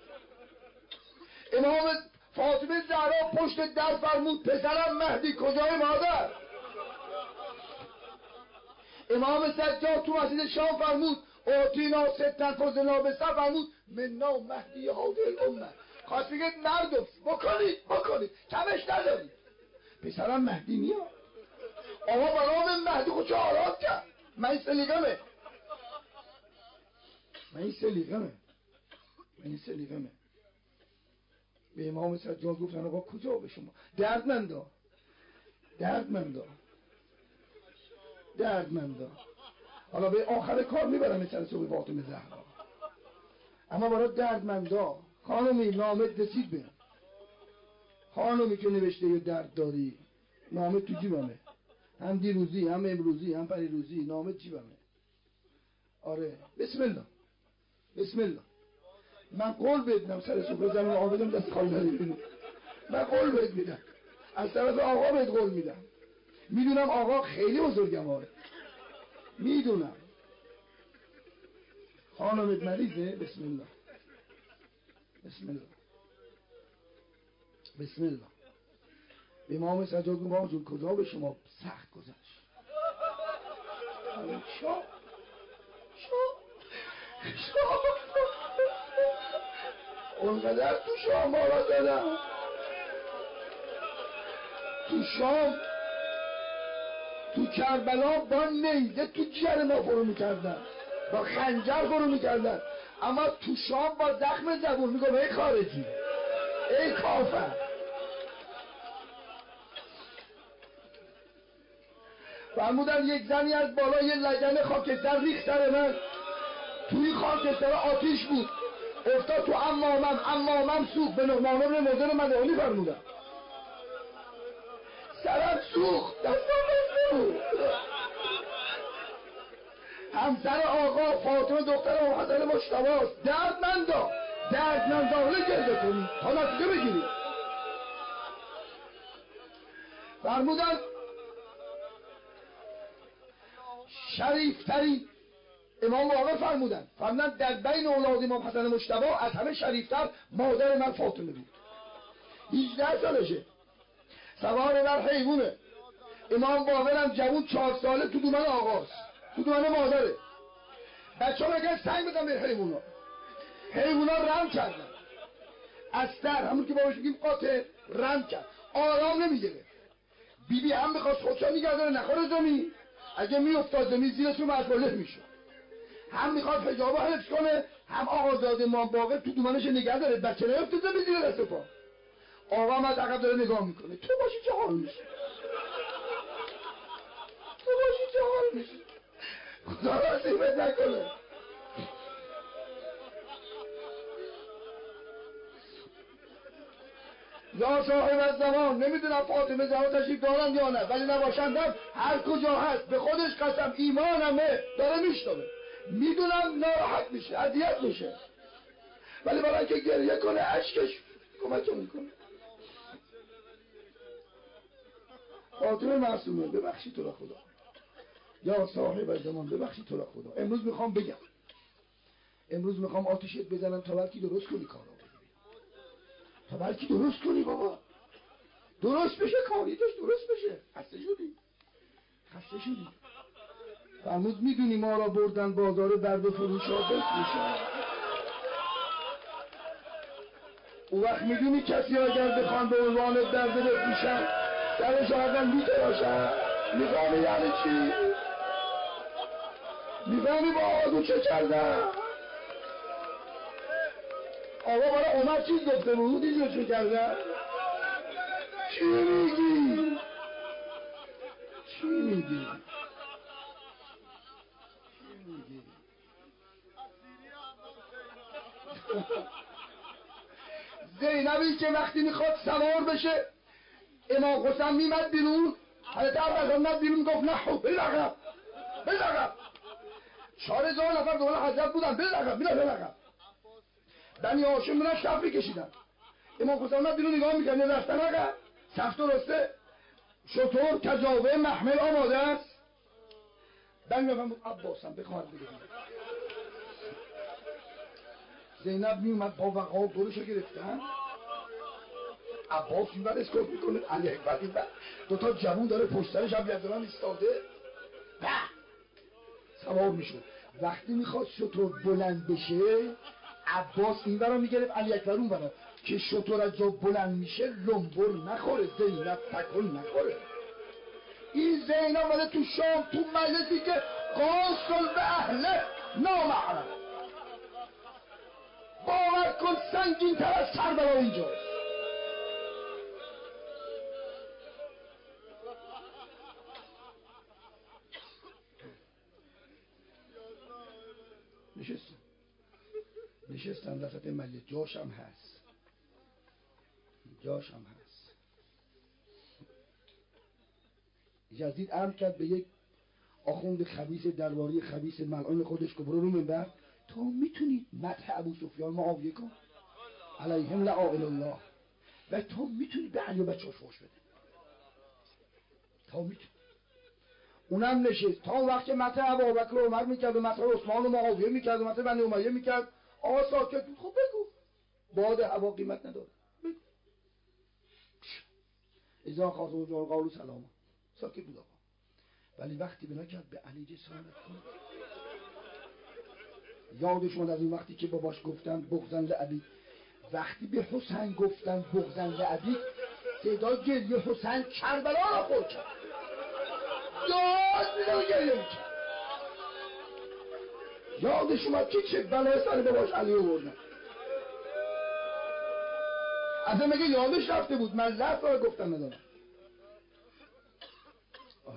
امام فاطمه زهرا پشت در فرمود پسرم مهدی کجای مادر. امام سجاد تو مسجد شام فرمود اوتینا ستن فضلنا بسر، فرمود منا مهدی هاده الامه. خواست بگه مردم بکنید بکنید کمش ندارید. پسرم مهدی میاد. آقا برام مهدی خود چه حالات کرد. من این سلیقمه من این سلیقمه من این سلیقمه به امام سجاد گفتن آقا کجا به شما دردمندا دردمندا دردمندا حالا به آخر کار میبرم سر صبح فاطمه زهرا، اما برای دردمندا خانمی نامت رسید به خانمی که نوشته یه درد داری، نامت تو جیبمه، هم دیروزی هم امروزی هم پریروزی نامت جیبمه. آره بسم الله بسم الله. من قول بهت میدم سر سفره زمین آبادم دست خالی نداری. من قول بهت میدم از طرف آقا بهت قول میدم. میدونم آقا خیلی بزرگم آره میدونم. خانمت مریضه؟ بسم الله بسم الله بسم الله. امام سجاد گفت آقا جون کجا به شما سخت گذشت؟ شا شا شا اونقدر تو شام آرا زدم، تو شام تو کربلا با نیزه تو جر ما فرو میکردن، با خنجر فرو میکردن، اما تو شام با زخم زبون میگم ای خارجی ای کافر. فرمودن یک زنی از بالا یه لگن خاکستر ریخت سر من، توی خاکستر آتیش بود، افتاد تو امامم، امامم سوخت. به نعمان بن مضر مدعونی فرمودن سرم سوخت، دستم سوخت. همسر آقا فاطمه دختر آقا حسن مجتبی دردمندا دردمندا حالا گرده کنی تا نتیجه بگیری. فرمودن شریفترین امام واقع فرمودن فرمودن در بین اولاد امام حسن مجتبی از همه شریفتر مادر من فاطمه بود. هجده سالشه، سوار بر حیوانه. امام باقرم جوون چهار ساله تو دومن آقاست، تو دومن مادره. بچه ها بگن سنگ بزن به حیوان ها. حیوان ها رم کردن، استر همون که باش بگیم قاطع رم کرد، آرام نمیگیره. بی بی هم بخواست خودشا میگرداره نخوره زمین، اگه میافتاد زمین زیرتون مطبوله میشه. هم میخواد حجابه حفظ کنه، هم آقازاده امام باقر تو دومنش نگه داره بچه نیفته زمین زیر دست پا. آقا هم از عقب داره نگاه میکنه، تو باشی چه حال میشه، تو باشی چه حال میشه. خدا نصیبت نکنه. یا صاحب از زمان، نمیدونم فاطمه زهرا تشریف دارن یا نه، ولی نباشندم هر کجا هست به خودش قسم ایمانمه داره میشنوه. میدونم ناراحت میشه اذیت میشه، ولی برای که گریه کنه اشکش کمک میکنه. فاطمه معصومه ببخشید تو را خدا، یا صاحب از زمان ببخشید تو را خدا. امروز میخوام بگم، امروز میخوام آتیشت بزنم تا بلکی درست کنی کارو، تا بلکی درست کنی بابا، درست بشه کاریتش درست بشه. خسته شدی خسته شدی. فرمود میدونی ما را بردن بازار برد فروشا بفروشن. او وقت میدونی کسی اگر بخوان به عنوان درد بفروشن درش آدم میتراشن. میفهمی یعنی چی؟ میفهمی با آقا چه کردن؟ آقا برای عمر چیز گفته بود اینجور چه کردن؟ چی میگی؟ چی میگی؟ چی میگی؟ زینبی که وقتی میخواد سوار بشه امام حسین میمد بیرون، حضرت عباس میمد بیرون گفت نحو بلغم بلغم. چهار هزار نفر دور حضرت بودن بلغم بلغم. بنی هاشم میرن شب میکشیدن. امام حسین میمد بیرون نگاه میکنه رفتن آقا صف درسته، شطور کجاوه محمل آماده است. بنی میفهم عباسم بخواد بگه زینب میومد با وقا دورشو گرفتن. عباس این بر اسکوت میکنه علی اکبر این بر دوتا جوون داره پشترش هم گردران ایستاده. سوار میشد. وقتی میخواد شطور بلند بشه عباس این برا میگرفت، علی اکبر اون برا، که شطور از جا بلند میشه لنبر نخوره، زینب تکل نخوره. این زینب آمده تو شام تو مجلسی که قاصل به اهله نامحرم، باور کن سنگین تر از کربلا اینجاست. نشستم نشستم وسط مجلس، جاشم هست جاشم هست یزید امر کرد به یک آخوند خبیث درباری خبیث ملعون خودش که برو رو منبر تا میتونی مدح ابو سفیان معاویه کن علیهم لعائن الله، و تا میتونی به علی و بچه‌اش فحش بده، تا میتونی. اونم نشست تا وقت مدح ابوبکر و عمر میکرد و مدح عثمان و معاویه میکرد و مدح بنی امیه میکرد. آقا ساکت بود. خب بگو، باد هوا قیمت نداره، بگو. اذا خاطب جار قالوا سلاما، ساکت بود آقا. ولی وقتی بنا کرد به علی جسارت کن، یادش اومد از اون وقتی که باباش گفتن بغضن لعبی، وقتی به حسین گفتن بغضن لعبی، صدا گریه حسین کربلا را پر کرد، داد میده و گریه میکرد. یادش اومد که چه بلای سر باباش علی آوردن. اصلا مگه یادش رفته بود؟ من لفظ را گفتم ندارم. آره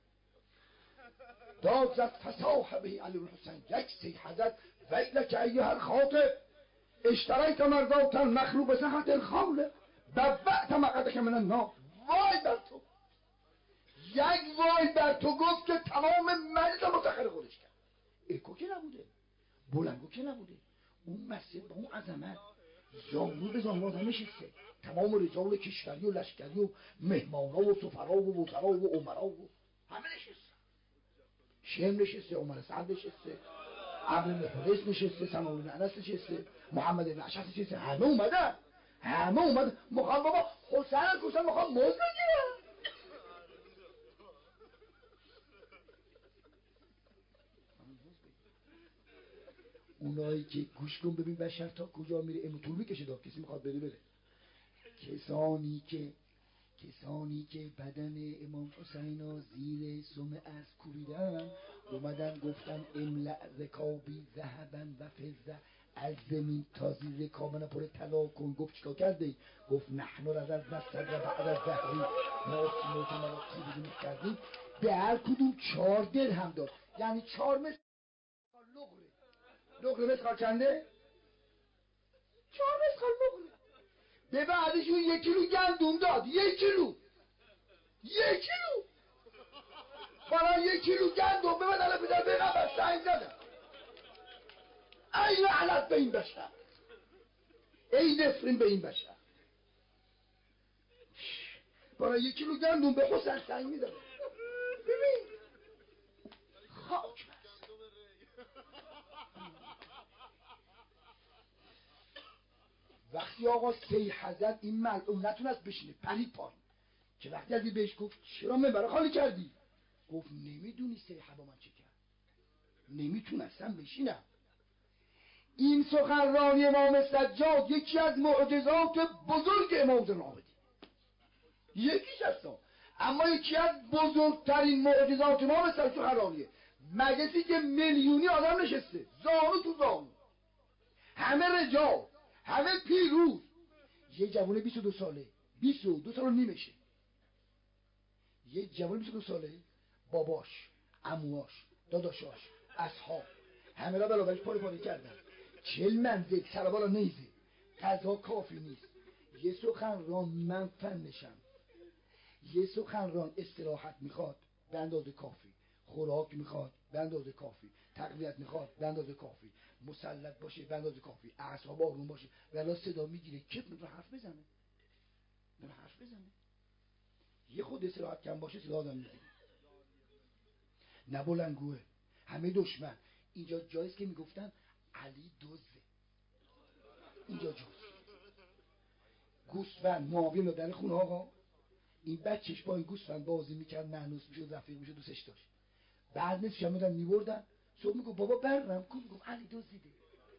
داد زد فصاح به علی بن حسین، یک سیحه زد ویلک ایها الخاطب اشتریت مرضاتا مخلوب صحت الخال ببعت مقعدک من النار. وای بر تو، یک وای بر تو گفت که تمام مجلس مسخر خودش کرد. اکو که نبوده، بلنگو که نبوده، اون مسجد با اون عظمت زانو به زانو آدم نشسته، تمام رجال کشوری و لشکری و مهمانا و سفرا و وزرا و عمرا و همه نشسته، شم نشسته، عمر سعد نشسته، عمرو بن حریث نشسته، سلمان بن انس نشسته، محمد بن اشعث نشسته، همه اومدن همه اومدن میخوام بابا حسین گفتن میخوام موز بگیرم. اونایی که گوش کن ببین بشر تا کجا میره، امو طول میکشه دا کسی میخواد بره بره. کسانی که کسانی که بدن امام حسین را زیر سم اسب کوبیدن اومدن گفتن املع رکابی ذهبا و فضه، از زمین تا زیر رکابنا پر طلا کن. گفت چیکار کرده؟ گفت نحن رز از نصد و بعد از ظهری ما سیموت مرا کوبیدیم کردیم. به هر کدوم چهار درهم داد، یعنی چهار مثل لغره. لغره مثل چنده؟ چهار مثل لغره. به بعدش اون یک کیلو گندم داد، یک کیلو یک کیلو برای یک کیلو گندم به بدن پدر به قبر سنگ زدم. ای لعنت به این بشر، ای نفرین به این بشر، برای یک کیلو گندم به حسین سنگ میزنه. ببین خاک بس. وقتی آقا سیحه زد این ملعون نتونست بشینه، پرید پایین. که وقتی از این بهش گفت چرا منبر خالی کردی؟ گفت نمیدونی سیحه با من چه کرد، نمیتونستم بشینم. این سخنرانی امام سجاد یکی از معجزات بزرگ امام زمان العابدین، یکیش هستم، اما یکی از بزرگترین معجزات امام سجاد سخنرانیه. مجلسی که میلیونی آدم نشسته، زانو تو زانو، همه رجال، همه پیروز، یه جوان بیست و دو ساله، بیست و دو سال و نیمشه، یه جوان بیست و دو ساله، باباش، عمواش، داداشاش، اصحاب، همه را بلابرش پاره پاره کردن. چل منزل سربالا نیزه، غذا کافی نیست. یه سخنران من فنشم، یه سخنران استراحت میخواد به اندازه کافی، خوراک میخواد به اندازه کافی، تقویت میخواد به اندازه کافی، مسلط باشه به اندازه کافی، اعصاب آروم باشه، ولی صدا میگیره کپ میتونه حرف بزنه، میتونه حرف بزنه. یه خود استراحت کم باشه صدا آدم میگیره. نه بلنگوه، همه دشمن. اینجا جاییست که میگفتن علی دوزه، اینجا جاست. گوسفند معاویه میدن خونه آقا، این بچهش با این گوسفند بازی میکرد، مهنوس میشد، رفیق میشد، دوستش داشت. بعد نصفش هم میدن میبردن صبح میگو بابا برم کو، میگم علی دزدیده.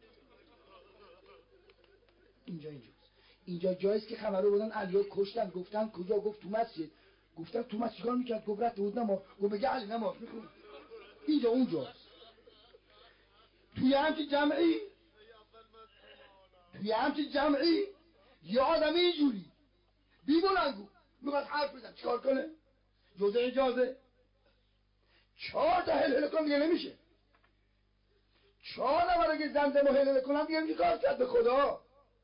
اینجا اینجاست. اینجا جاییست که خبر رو بودن علیو کشتن. گفتن کجا؟ گفت تو مسجد. گفتن تو مسجد چیکار میکرد؟ گفت رفت بود نماز. گفت بگه علی نماز میخون. اینجا اونجاست. توی همچین جمعی توی همچین جمعی یه آدمی اینجوری بی بلنگو میخواد حرف بزن چیکار کنه؟ جزء اجازه چهار تا هل هل کن دیگه نمیشه. چهار نفر اگه زنده ما هل هل کنن دیگه میشه کار کرد به خدا.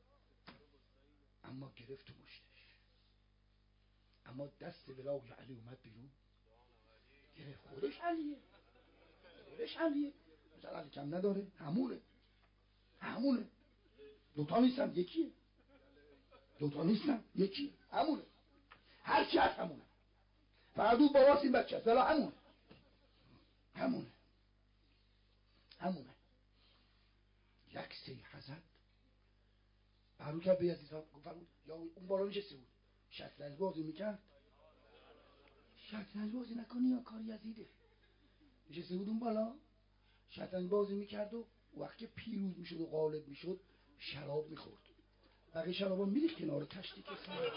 اما گرفت تو مشتش. اما دست بلاغ علی اومد بیرون گرفت. خودش علیه خودش علیه مثلا علی کم نداره. همونه همونه دوتا نیستن یکیه. دوتا نیستن یکیه. همونه هر چی هست همونه. فقط او باباست این بچه هست ولی همونه همونه همونه. یک سی حزد برو کرد به یزید فرمود یا اون بالا نشسته بود شطرنج بازی میکرد. شطرنج بازی نکنی یا کار یزیده. نشسته بود اون بالا شطرنج بازی میکرد و وقتی پیروز میشد و غالب میشد شراب میخورد. بقیه شرابا میریخت کنار کشتی که سر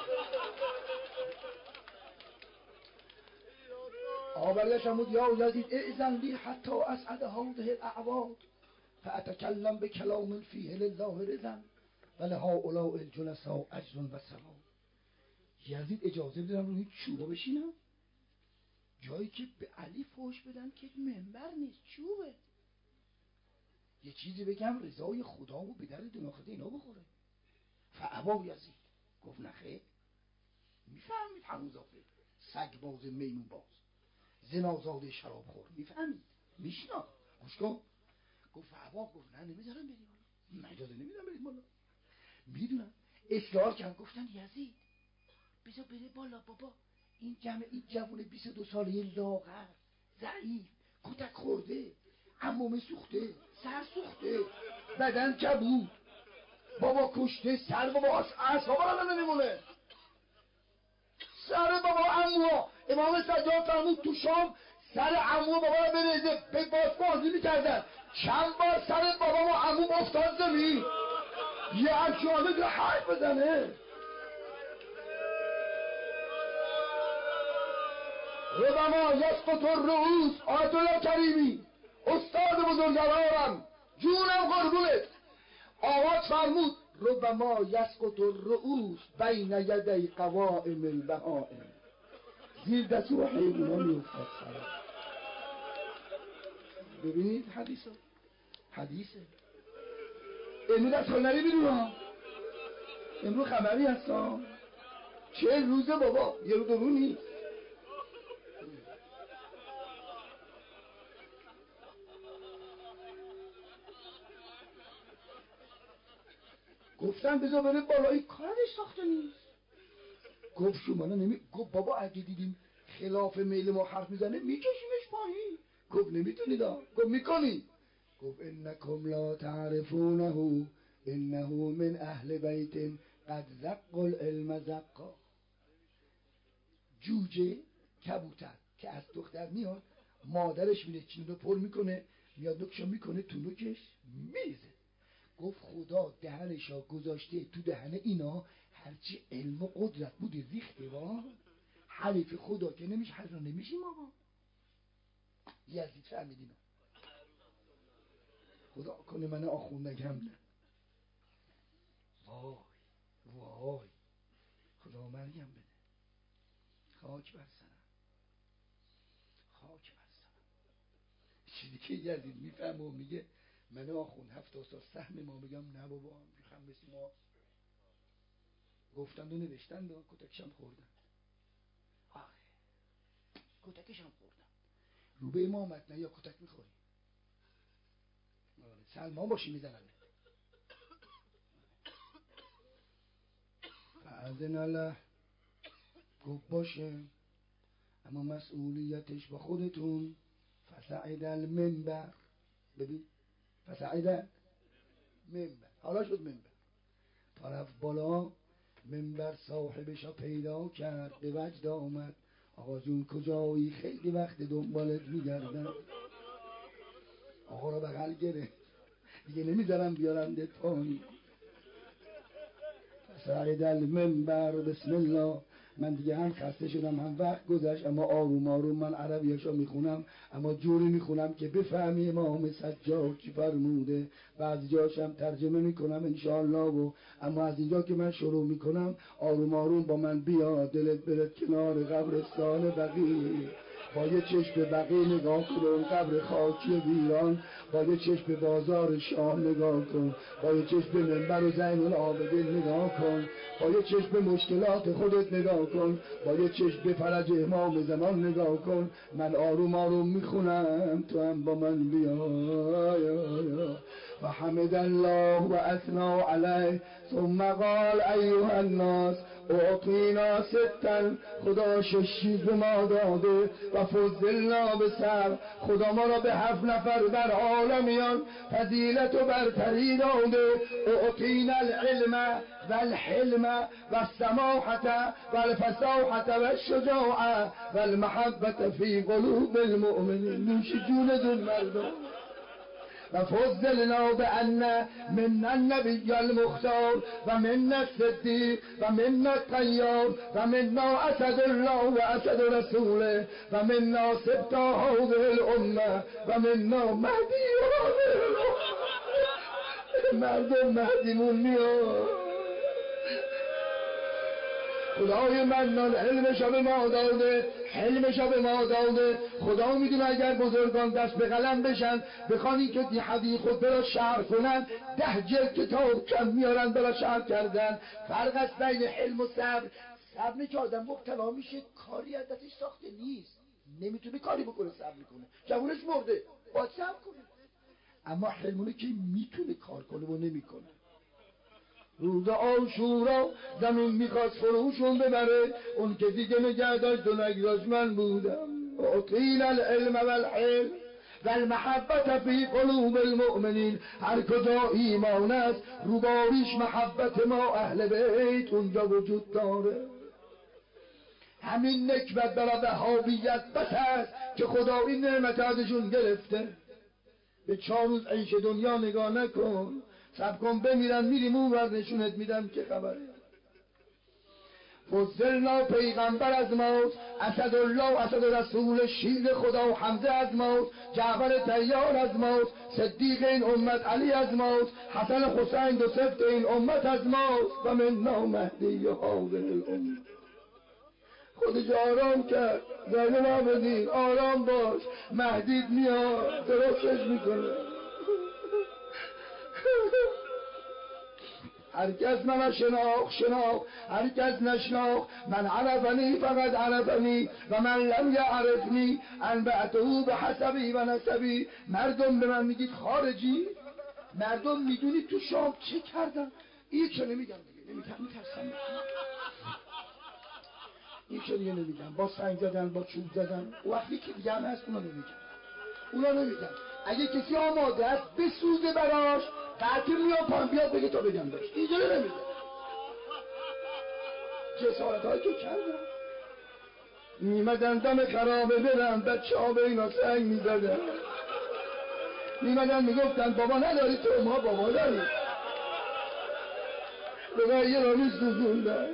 آبرگش همود یا یزید اعزن لی حتی اسعد هاده الاعواد فاتکلم بکلام فیه لله رضا ولهؤلاء الجلساء اجر و ثواب. یزید اجازه بدم روی چوبا بشینم جایی که به علی فوش بدن که منبر نیست چوبه. یه چیزی بگم رضای خدا و به در دناخته اینا بخوره. فعبا یزید گفت نخیر. میفهمید همون زافه سگ باز میمون باز زنازاده شراب خور میفهمید میشنا گوش کن. گفت فعبا گفت نه نمیذارم بری بالا. من اجازه نمیدم برید بالا. میدونم اصرار کرد. گفتن یزید بذار بره بالا بابا این جمع این جوون بیست و دو ساله لاغر ضعیف کتک خورده عموم سوخته سر سوخته بدن کبود بابا کشته سر بابا اعصاب آدم نمیمونه. سر بابا عمو امام سجاد فرمود تو شام سر عمو بابا رو بریزه به باز بازی میکردن. چند بار سر بابا و عمو افتاد زمین. یه همچین آدم که حرف بزنه. ربما یسقط الرؤوس. آیت الله کریمی استاد بزرگوارم جونم قربونت آواز فرمود ربما یسقط الرؤوس بین یدی قوائم البهائم. زیر دست و حیونا میافتاد سر. ببینید حدیثه حدیثه امروز از خلنری بیرون امروز خبری هستا چه روزه بابا یه رو دو رو نیست. گفتن بذار بره بالایی کارش ساخته نیست. گفت شما نمی گفت بابا اگه دیدیم خلاف میل ما حرف میزنه میکشیمش پایین. گفت نمیتونید. گفت میکنی. گفت انکم لا تعرفونه انه من اهل بیت قد زق العلم زقا. جوجه کبوتر که از دختر میاد مادرش میره چینو پر میکنه میاد نکشو میکنه تو نکش میریزه. گفت خدا دهنشا گذاشته تو دهن اینا هرچی علم و قدرت بوده ریخته وا. حریف خدا که نمیشه حریف نمیشیم آقا. یزید فهمید اینا. خدا کنه من آخوندگم نه. وای وای خدا مرگم بده. خاک بر سرم خاک بر سرم. چیزی که یزید میفهمه و میگه من آخوند هفتاد سال سهم ما. بگم نه بابا هم مثل ما گفتند و نوشتند و کتکشم خوردن. آره کتکشم خوردن. رو به امامت نه یا کتک میخوری. آره سلمان باشی میزنن. فاذن الله گفت باشه اما مسئولیتش با خودتون. فسعد المنبر. ببین فسعد منبر حالا شد منبر. طرف بالا منبر صاحبشا پیدا کرد به وجد آمد. آقا جون کجایی خیلی وقت دنبالت میگردم. گره دیگه نمیذارم بیارم ده پایین. سعید المنبر بسم الله. من دیگه هم خسته شدم هم وقت گذشت، اما آروم آروم من عربیاشو میخونم، اما جوری میخونم که بفهمی امام سجاد چی فرموده. بعضی جاشم ترجمه میکنم انشاءالله. و اما از اینجا که من شروع میکنم آروم آروم با من بیا، دلت برد کنار قبرستان بقیع، با یه چشم به بقیع نگاه کن، اون قبر خاکی ویران، با یه چشم به بازار شام نگاه کن، با یه چشم به منبر و زین العابدین نگاه کن، با یه چشم به مشکلات خودت نگاه کن، با یه چشم به فرج امام زمان نگاه کن. من آروم آروم میخونم، تو هم با من بیا. و حمد الله و اثنا علیه ثم قال ایها الناس اعطینا ستا. خدا شش چیز به ما داده و فضلنا به سبع. خدا ما را به هفت نفر بر عالمیان فضیلت و برتری داده. اعطینا العلم و الحلم و السماحة و الفصاحة و الشجاعة و المحبة فی قلوب المؤمنین. نوش جون دون مردم. و فضلنا بأن منا النبی المختار و منا الصدیق و منا الطیار و منا اسد الله و اسد رسوله و منا سبط هذه الامه و منا مهدی هذه الامه. مردم مهدیمون میاد. خدای منان علمشا به ما داده، حلمشا به ما داده. خدا میدونه اگر بزرگان دست به قلم بشن بخوانی که دی حدیث خود برا شعر کنن، ده جلد کتاب کم میارن برا شعر کردن. فرق است بین حلم و صبر. صبر که آدم مبتلا میشه کاری از دستش ساخته نیست، نمیتونه کاری بکنه، صبر کنه، جوونش مرده باید صبر کنه. اما حلمونه که میتونه کار کنه و نمیکنه. روز عاشورا زمین میخواست فروشون ببره، اون که دیگه نگه داشت و نگذاشت من بودم. اعطینا العلم و الحلم و المحبت فی قلوب المؤمنین. هر کجا ایمان است روباریش محبت ما اهل بیت اونجا وجود داره. همین نکبت برای وهابیت بس است که خدا این نعمت ازشون گرفته. به چهار روز عیش دنیا نگاه نکن، سب کن بمیرن میریم اون ور نشونت میدم که خبره. فضلنا پیغمبر از ماست، اسدالله اسد رسول شیر خدا و حمزه از ماست، جعفر طیار از ماست، صدیق این امت علی از ماست، حسن حسین دو سفت این امت از ماست. و منا مهدی هذه الامه. خودش آرام کرد. زین العابدین آرام باش، مهدیت میاد درستش میکنه. هر کس من شناخت شناخت، هر کس نشناخت من عرفنی فقط عرفنی و من لم یعرفنی انبعته به حسبی و نسبی. مردم به من میگید خارجی، مردم میدونید تو شام چه کردن. این چه نمیگم دیگه، نمیگم، میترسم. این چه دیگه نمیگم، با سنگ زدن با چوب زدن. وقتی که دیگه هم هست اونا نمیگم، اونا نمیگم. اگه کسی آماده است بسوزه براش قطعی میاد پایین بیاد بگه تا بگم بهش. اینجا نمیگم. جسارت هایی که کردم میمدن دم خرابه برن، بچه ها به اینا سنگ میزدن، میمدن میگفتن بابا نداری تو؟ ما بابا داریم. بگه یه رو میسوزوندن.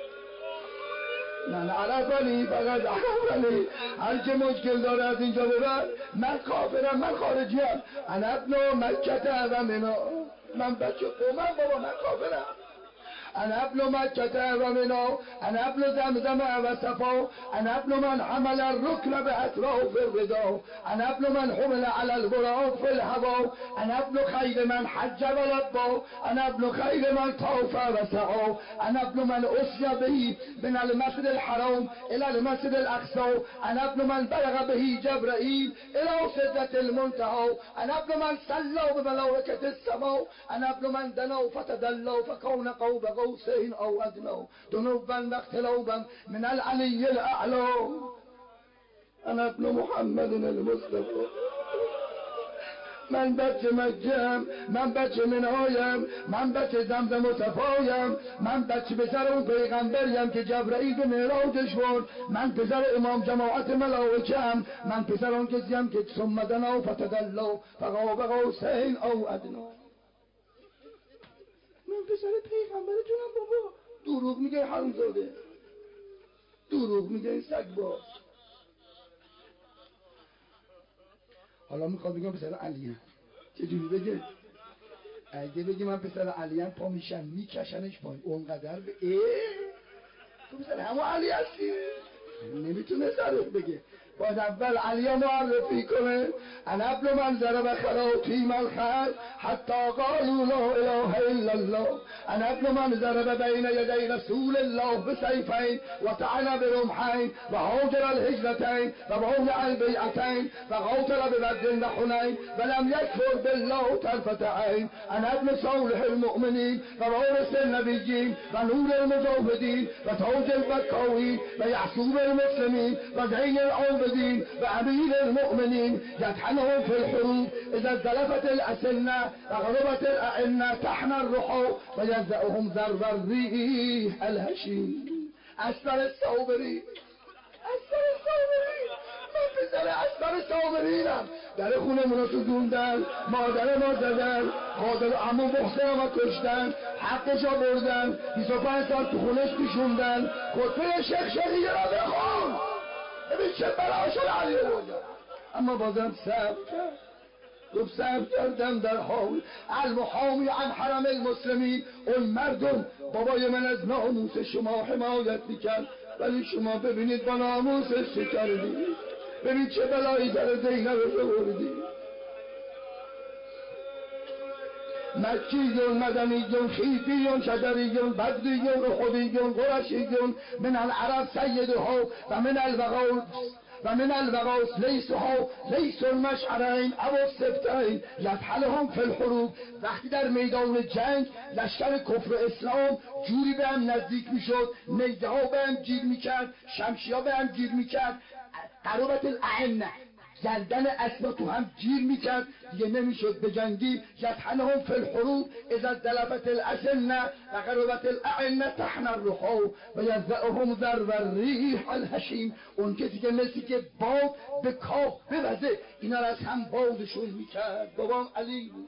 من عرفنی فقط عرفنی. هر که مشکل داره از اینجا ببر. من کافرم، من خارجیم. انا ابن مکه و منا. من بچه قومم بابا، من کافرم. انا ابن مکه و منا، انا ابن زمزم و صفا، انا ابن من حمل الرکن به اطراف الردا، انا ابن من حمل على البراق في الهوا، انا ابن خیر من حج و لبا، انا ابن خیر من طاف و سعا، انا ابن من اسری به من المسجد الحرام الى المسجد الاقصى، انا ابن من بلغ به جبرائیل الى سدرة المنتهى، انا ابن من صلى بملائکة السماء، انا ابن من دنا فتدلى فكون قوب قوسين او ادنى دنوا واختلابا من العلي الاعلى. انا ابن محمد المصطفى. من بچه مکم، من بچه منایم، من بچه زمزم و صفایم، من بچه پسر اون پیغمبریم که جبرئیل به معراجش برد، من پسر امام جماعت ملائکه‌ام، من پسر اون کسیم که ثم دنا فتدلی فقاب قوسین او ادنا. من پسر پیغمبرتونم بابا. دروغ میگه حرامزاده، دروغ میگه این سگباز. حالا میخواد بگم پسر علیم. چجوری بگه؟ اگه بگه من پسر علیم پا میشن میکشنش پایین اونقدر به ای تو پسر همون علی هستی؟ نمیتونه صریح بگه، باید اول علی معرفی کنه. انا ابن من ضرب خراطیم الخلق حتی قالوا لا اله الا الله. انا ابن من ضرب بین یدی رسول الله بسیفین و طعن برمحین و هاجر الهجرتین و بايع البیعتین و قاتل ببدر و حنین و لم یکفر بالله طرفة عین. انا ابن صالح المؤمنین و وارث النبیین و نور المجاهدین و تاج البکاوین و یعصوب المسلمین و زین العابدین و امیر المؤمنین. یطعنهم فی الحروب اذا زلفت الاسنه و غربت الاعنه تحن الرحا و یزعهم ضرب الریح الهشیم. اصبر الصابرین، اصبر الصابرین. من پسر اصبر صابرینم. در خونه منو سوزوندن، مادر ما زدن، خادر عمو محسن ما کشتن، حقشا بردن، بیست و پنج سال تو خونش پیشوندن. خطبه شیخ شقیه را بخون ببین چه بلاشو علی بردن. اما بازم صبر کرد، گفت صبر کردم در حال المحامی عن حرم المسلمین. اون مردم بابای من از ناموس شما حمایت میکرد، ولی شما ببینید با ناموسش چه کردید، ببین چه بلایی در زینب آوردید. مکیون مدنیون خیفیون شجریون بدریون احدیون قرشیون من العرب سیدها و من الوغاوس و من الوغاوس لیسها لیس المشعرین او السبتین. یطحنهم فی الحروب. وقتی در میدان جنگ لشکر کفر و اسلام جوری به هم نزدیک میشد، نیزه ها به هم گیر میکرد، شمشی ها به هم گیر میکرد، قرابت الاعنه گردن اسبا تو هم گیر میکرد، دیگه نمیشد به جنگی. یطحنهم فی الحروب اذا زلفت الاسنه و قربت الاعنه تحن الرحا و یزعهم ضرب الریح الهشیم. اون کسی که مثل که باد به کاخ بوزه اینا را از هم بادشون میکرد. بابام علی بود.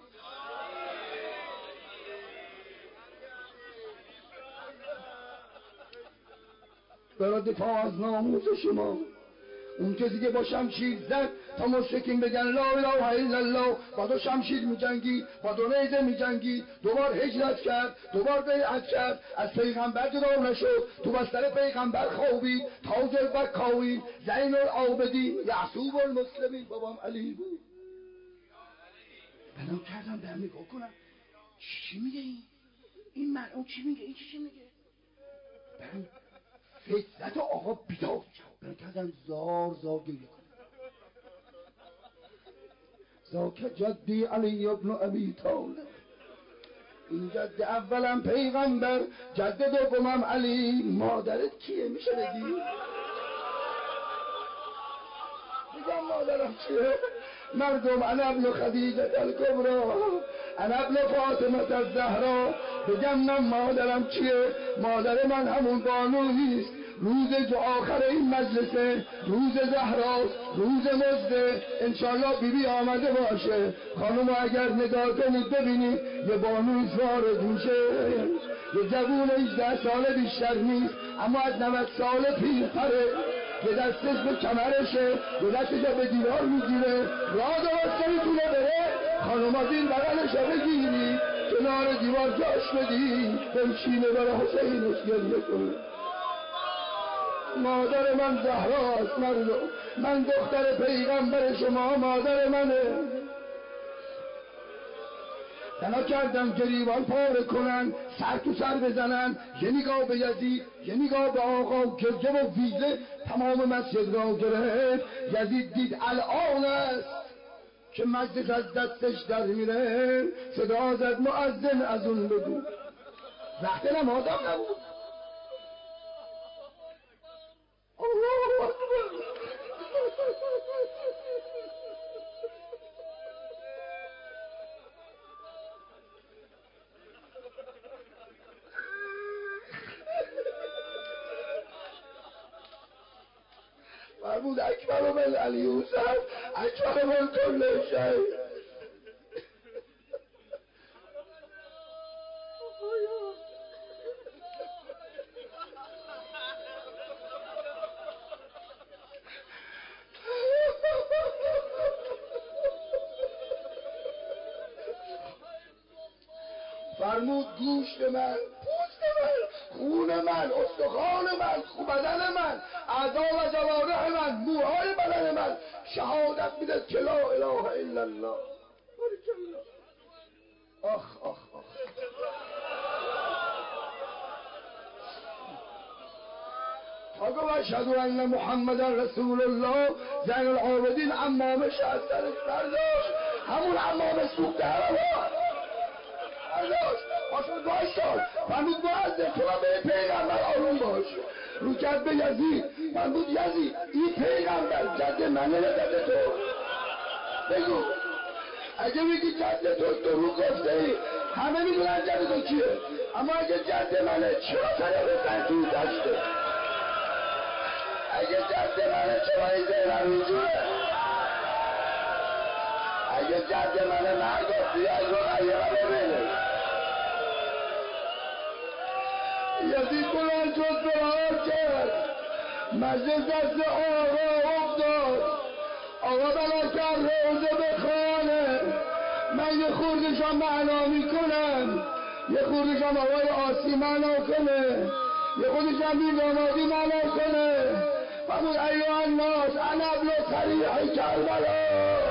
برای دفاع از ناموس شما، اون کسی که با شمشیر زد تا مشرکین بگن لا اله الا الله، با دو شمشیر میجنگید، با دو نیزه میجنگید، دوبار هجرت کرد، دوبار بیعت کرد، از پیغمبر جدا نشد، تو بستر پیغمبر خوابید، تاج البکاوین، زین العابدین، یعصوب المسلمین. بابام علی بود. بنا کردم در نگاه کنم چی میگه این این مرحوم، چی میگه این، چی میگه. برم فطرت آقا بیدار شد، برم کردم زار زار گریه کنم. ذاک جدی علی ابن ابی طالب. این جد اولم پیغمبر، جد دومم علی. مادرت کیه میشه بگی؟ بگم مادرم کیه؟ مردم انا ابن خدیجه الکبری، انا ابن فاطمه الزهرا. بگم نه مادرم کیه؟ مادر من همون بانویست. روز جو آخر این مجلسه روز زهراست، روز مزده. انشالله بی بی آمده باشه. خانم اگر نگاه کنید ببینید یه بانویست وارد میشه، یه جوون هجده ساله بیشتر نیست، اما از نود ساله پیرتره. یه دستش به کمرشه، یه دستش به دیوار میگیره، راه درست نمیتونه بره. خانم از این بغلشو بگیری کنار دیوار جاش بدی، بنشینه برای حسینش گریه کنه. مادر من زهراست مردم، من دختر پیغمبر شما، مادر منه. بنا کردم گریبان پاره کنن، سر تو سر بزنن، یه نگاه به یزید، یه نگاه به آقا. گرگه و ویزه تمام مسجد را گرفت. یزید دید الان است که مجلس از دستش در میره. صدا زد مؤذن از اون بگو. وقت نمازم نبود. الله اکبر. فرمود اکبر من علی یوسف اکبر من کل شیء. فرمود گوشت من، پوست من، خون من، استخوان من، بدن من، اعضا و جوارح من، موهای بدن من شهادت میده که لا اله الا الله. بارکالله. آخ آخ آخ. تا گفت اشهد ان محمد رسول الله، زین العابدین عمامش از سرش برداشت، همون عمام سوخته هوا برداشت پاشد وایساد. فرمود معذر تو را به پیغمبر آروم باش. رو کرد به یزید. فرمود یزید این پیغمبر جد منه یا جد تو؟ بگو. اگه میگی جد تو دروغ گفته ای، همه میدونن جد تو کیه، اما اگه جد منه چرا سره بزن توی دشته؟ اگه جد منه چرا این زیرم اینجوره؟ اگه جد منه مرگفتی از رو غیره ببینه. یزید بلند شد فرار کرد. مجلس دست آقا افتاد. آقا بلا کرد روزه بخوانه. من یه خوردشان معنا میکنم، یه خوردشان آقای آسی معنا کنه، یه خودشان بی دامادی معنا کنه. فرمود ایها الناس انا ابن صریح کربلا.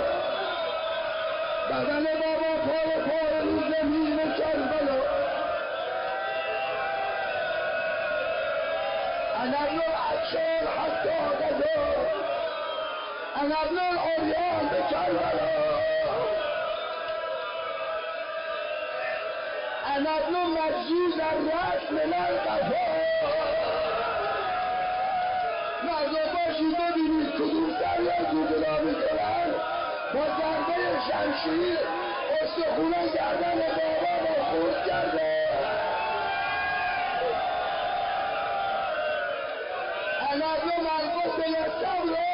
بدن بابا پاره پاره رو زمین کربلا. انا ابن العطشان حتی غدا. انا ابن العریان به کربلا. انا ابن مجزوز الرأس من القفا. مردم باشید ببینید کدوم سریع گوگلا میکنن با ضربه شمشیر استخونه گردن بابا با خورد کرده. انا ابن مرقس به صبر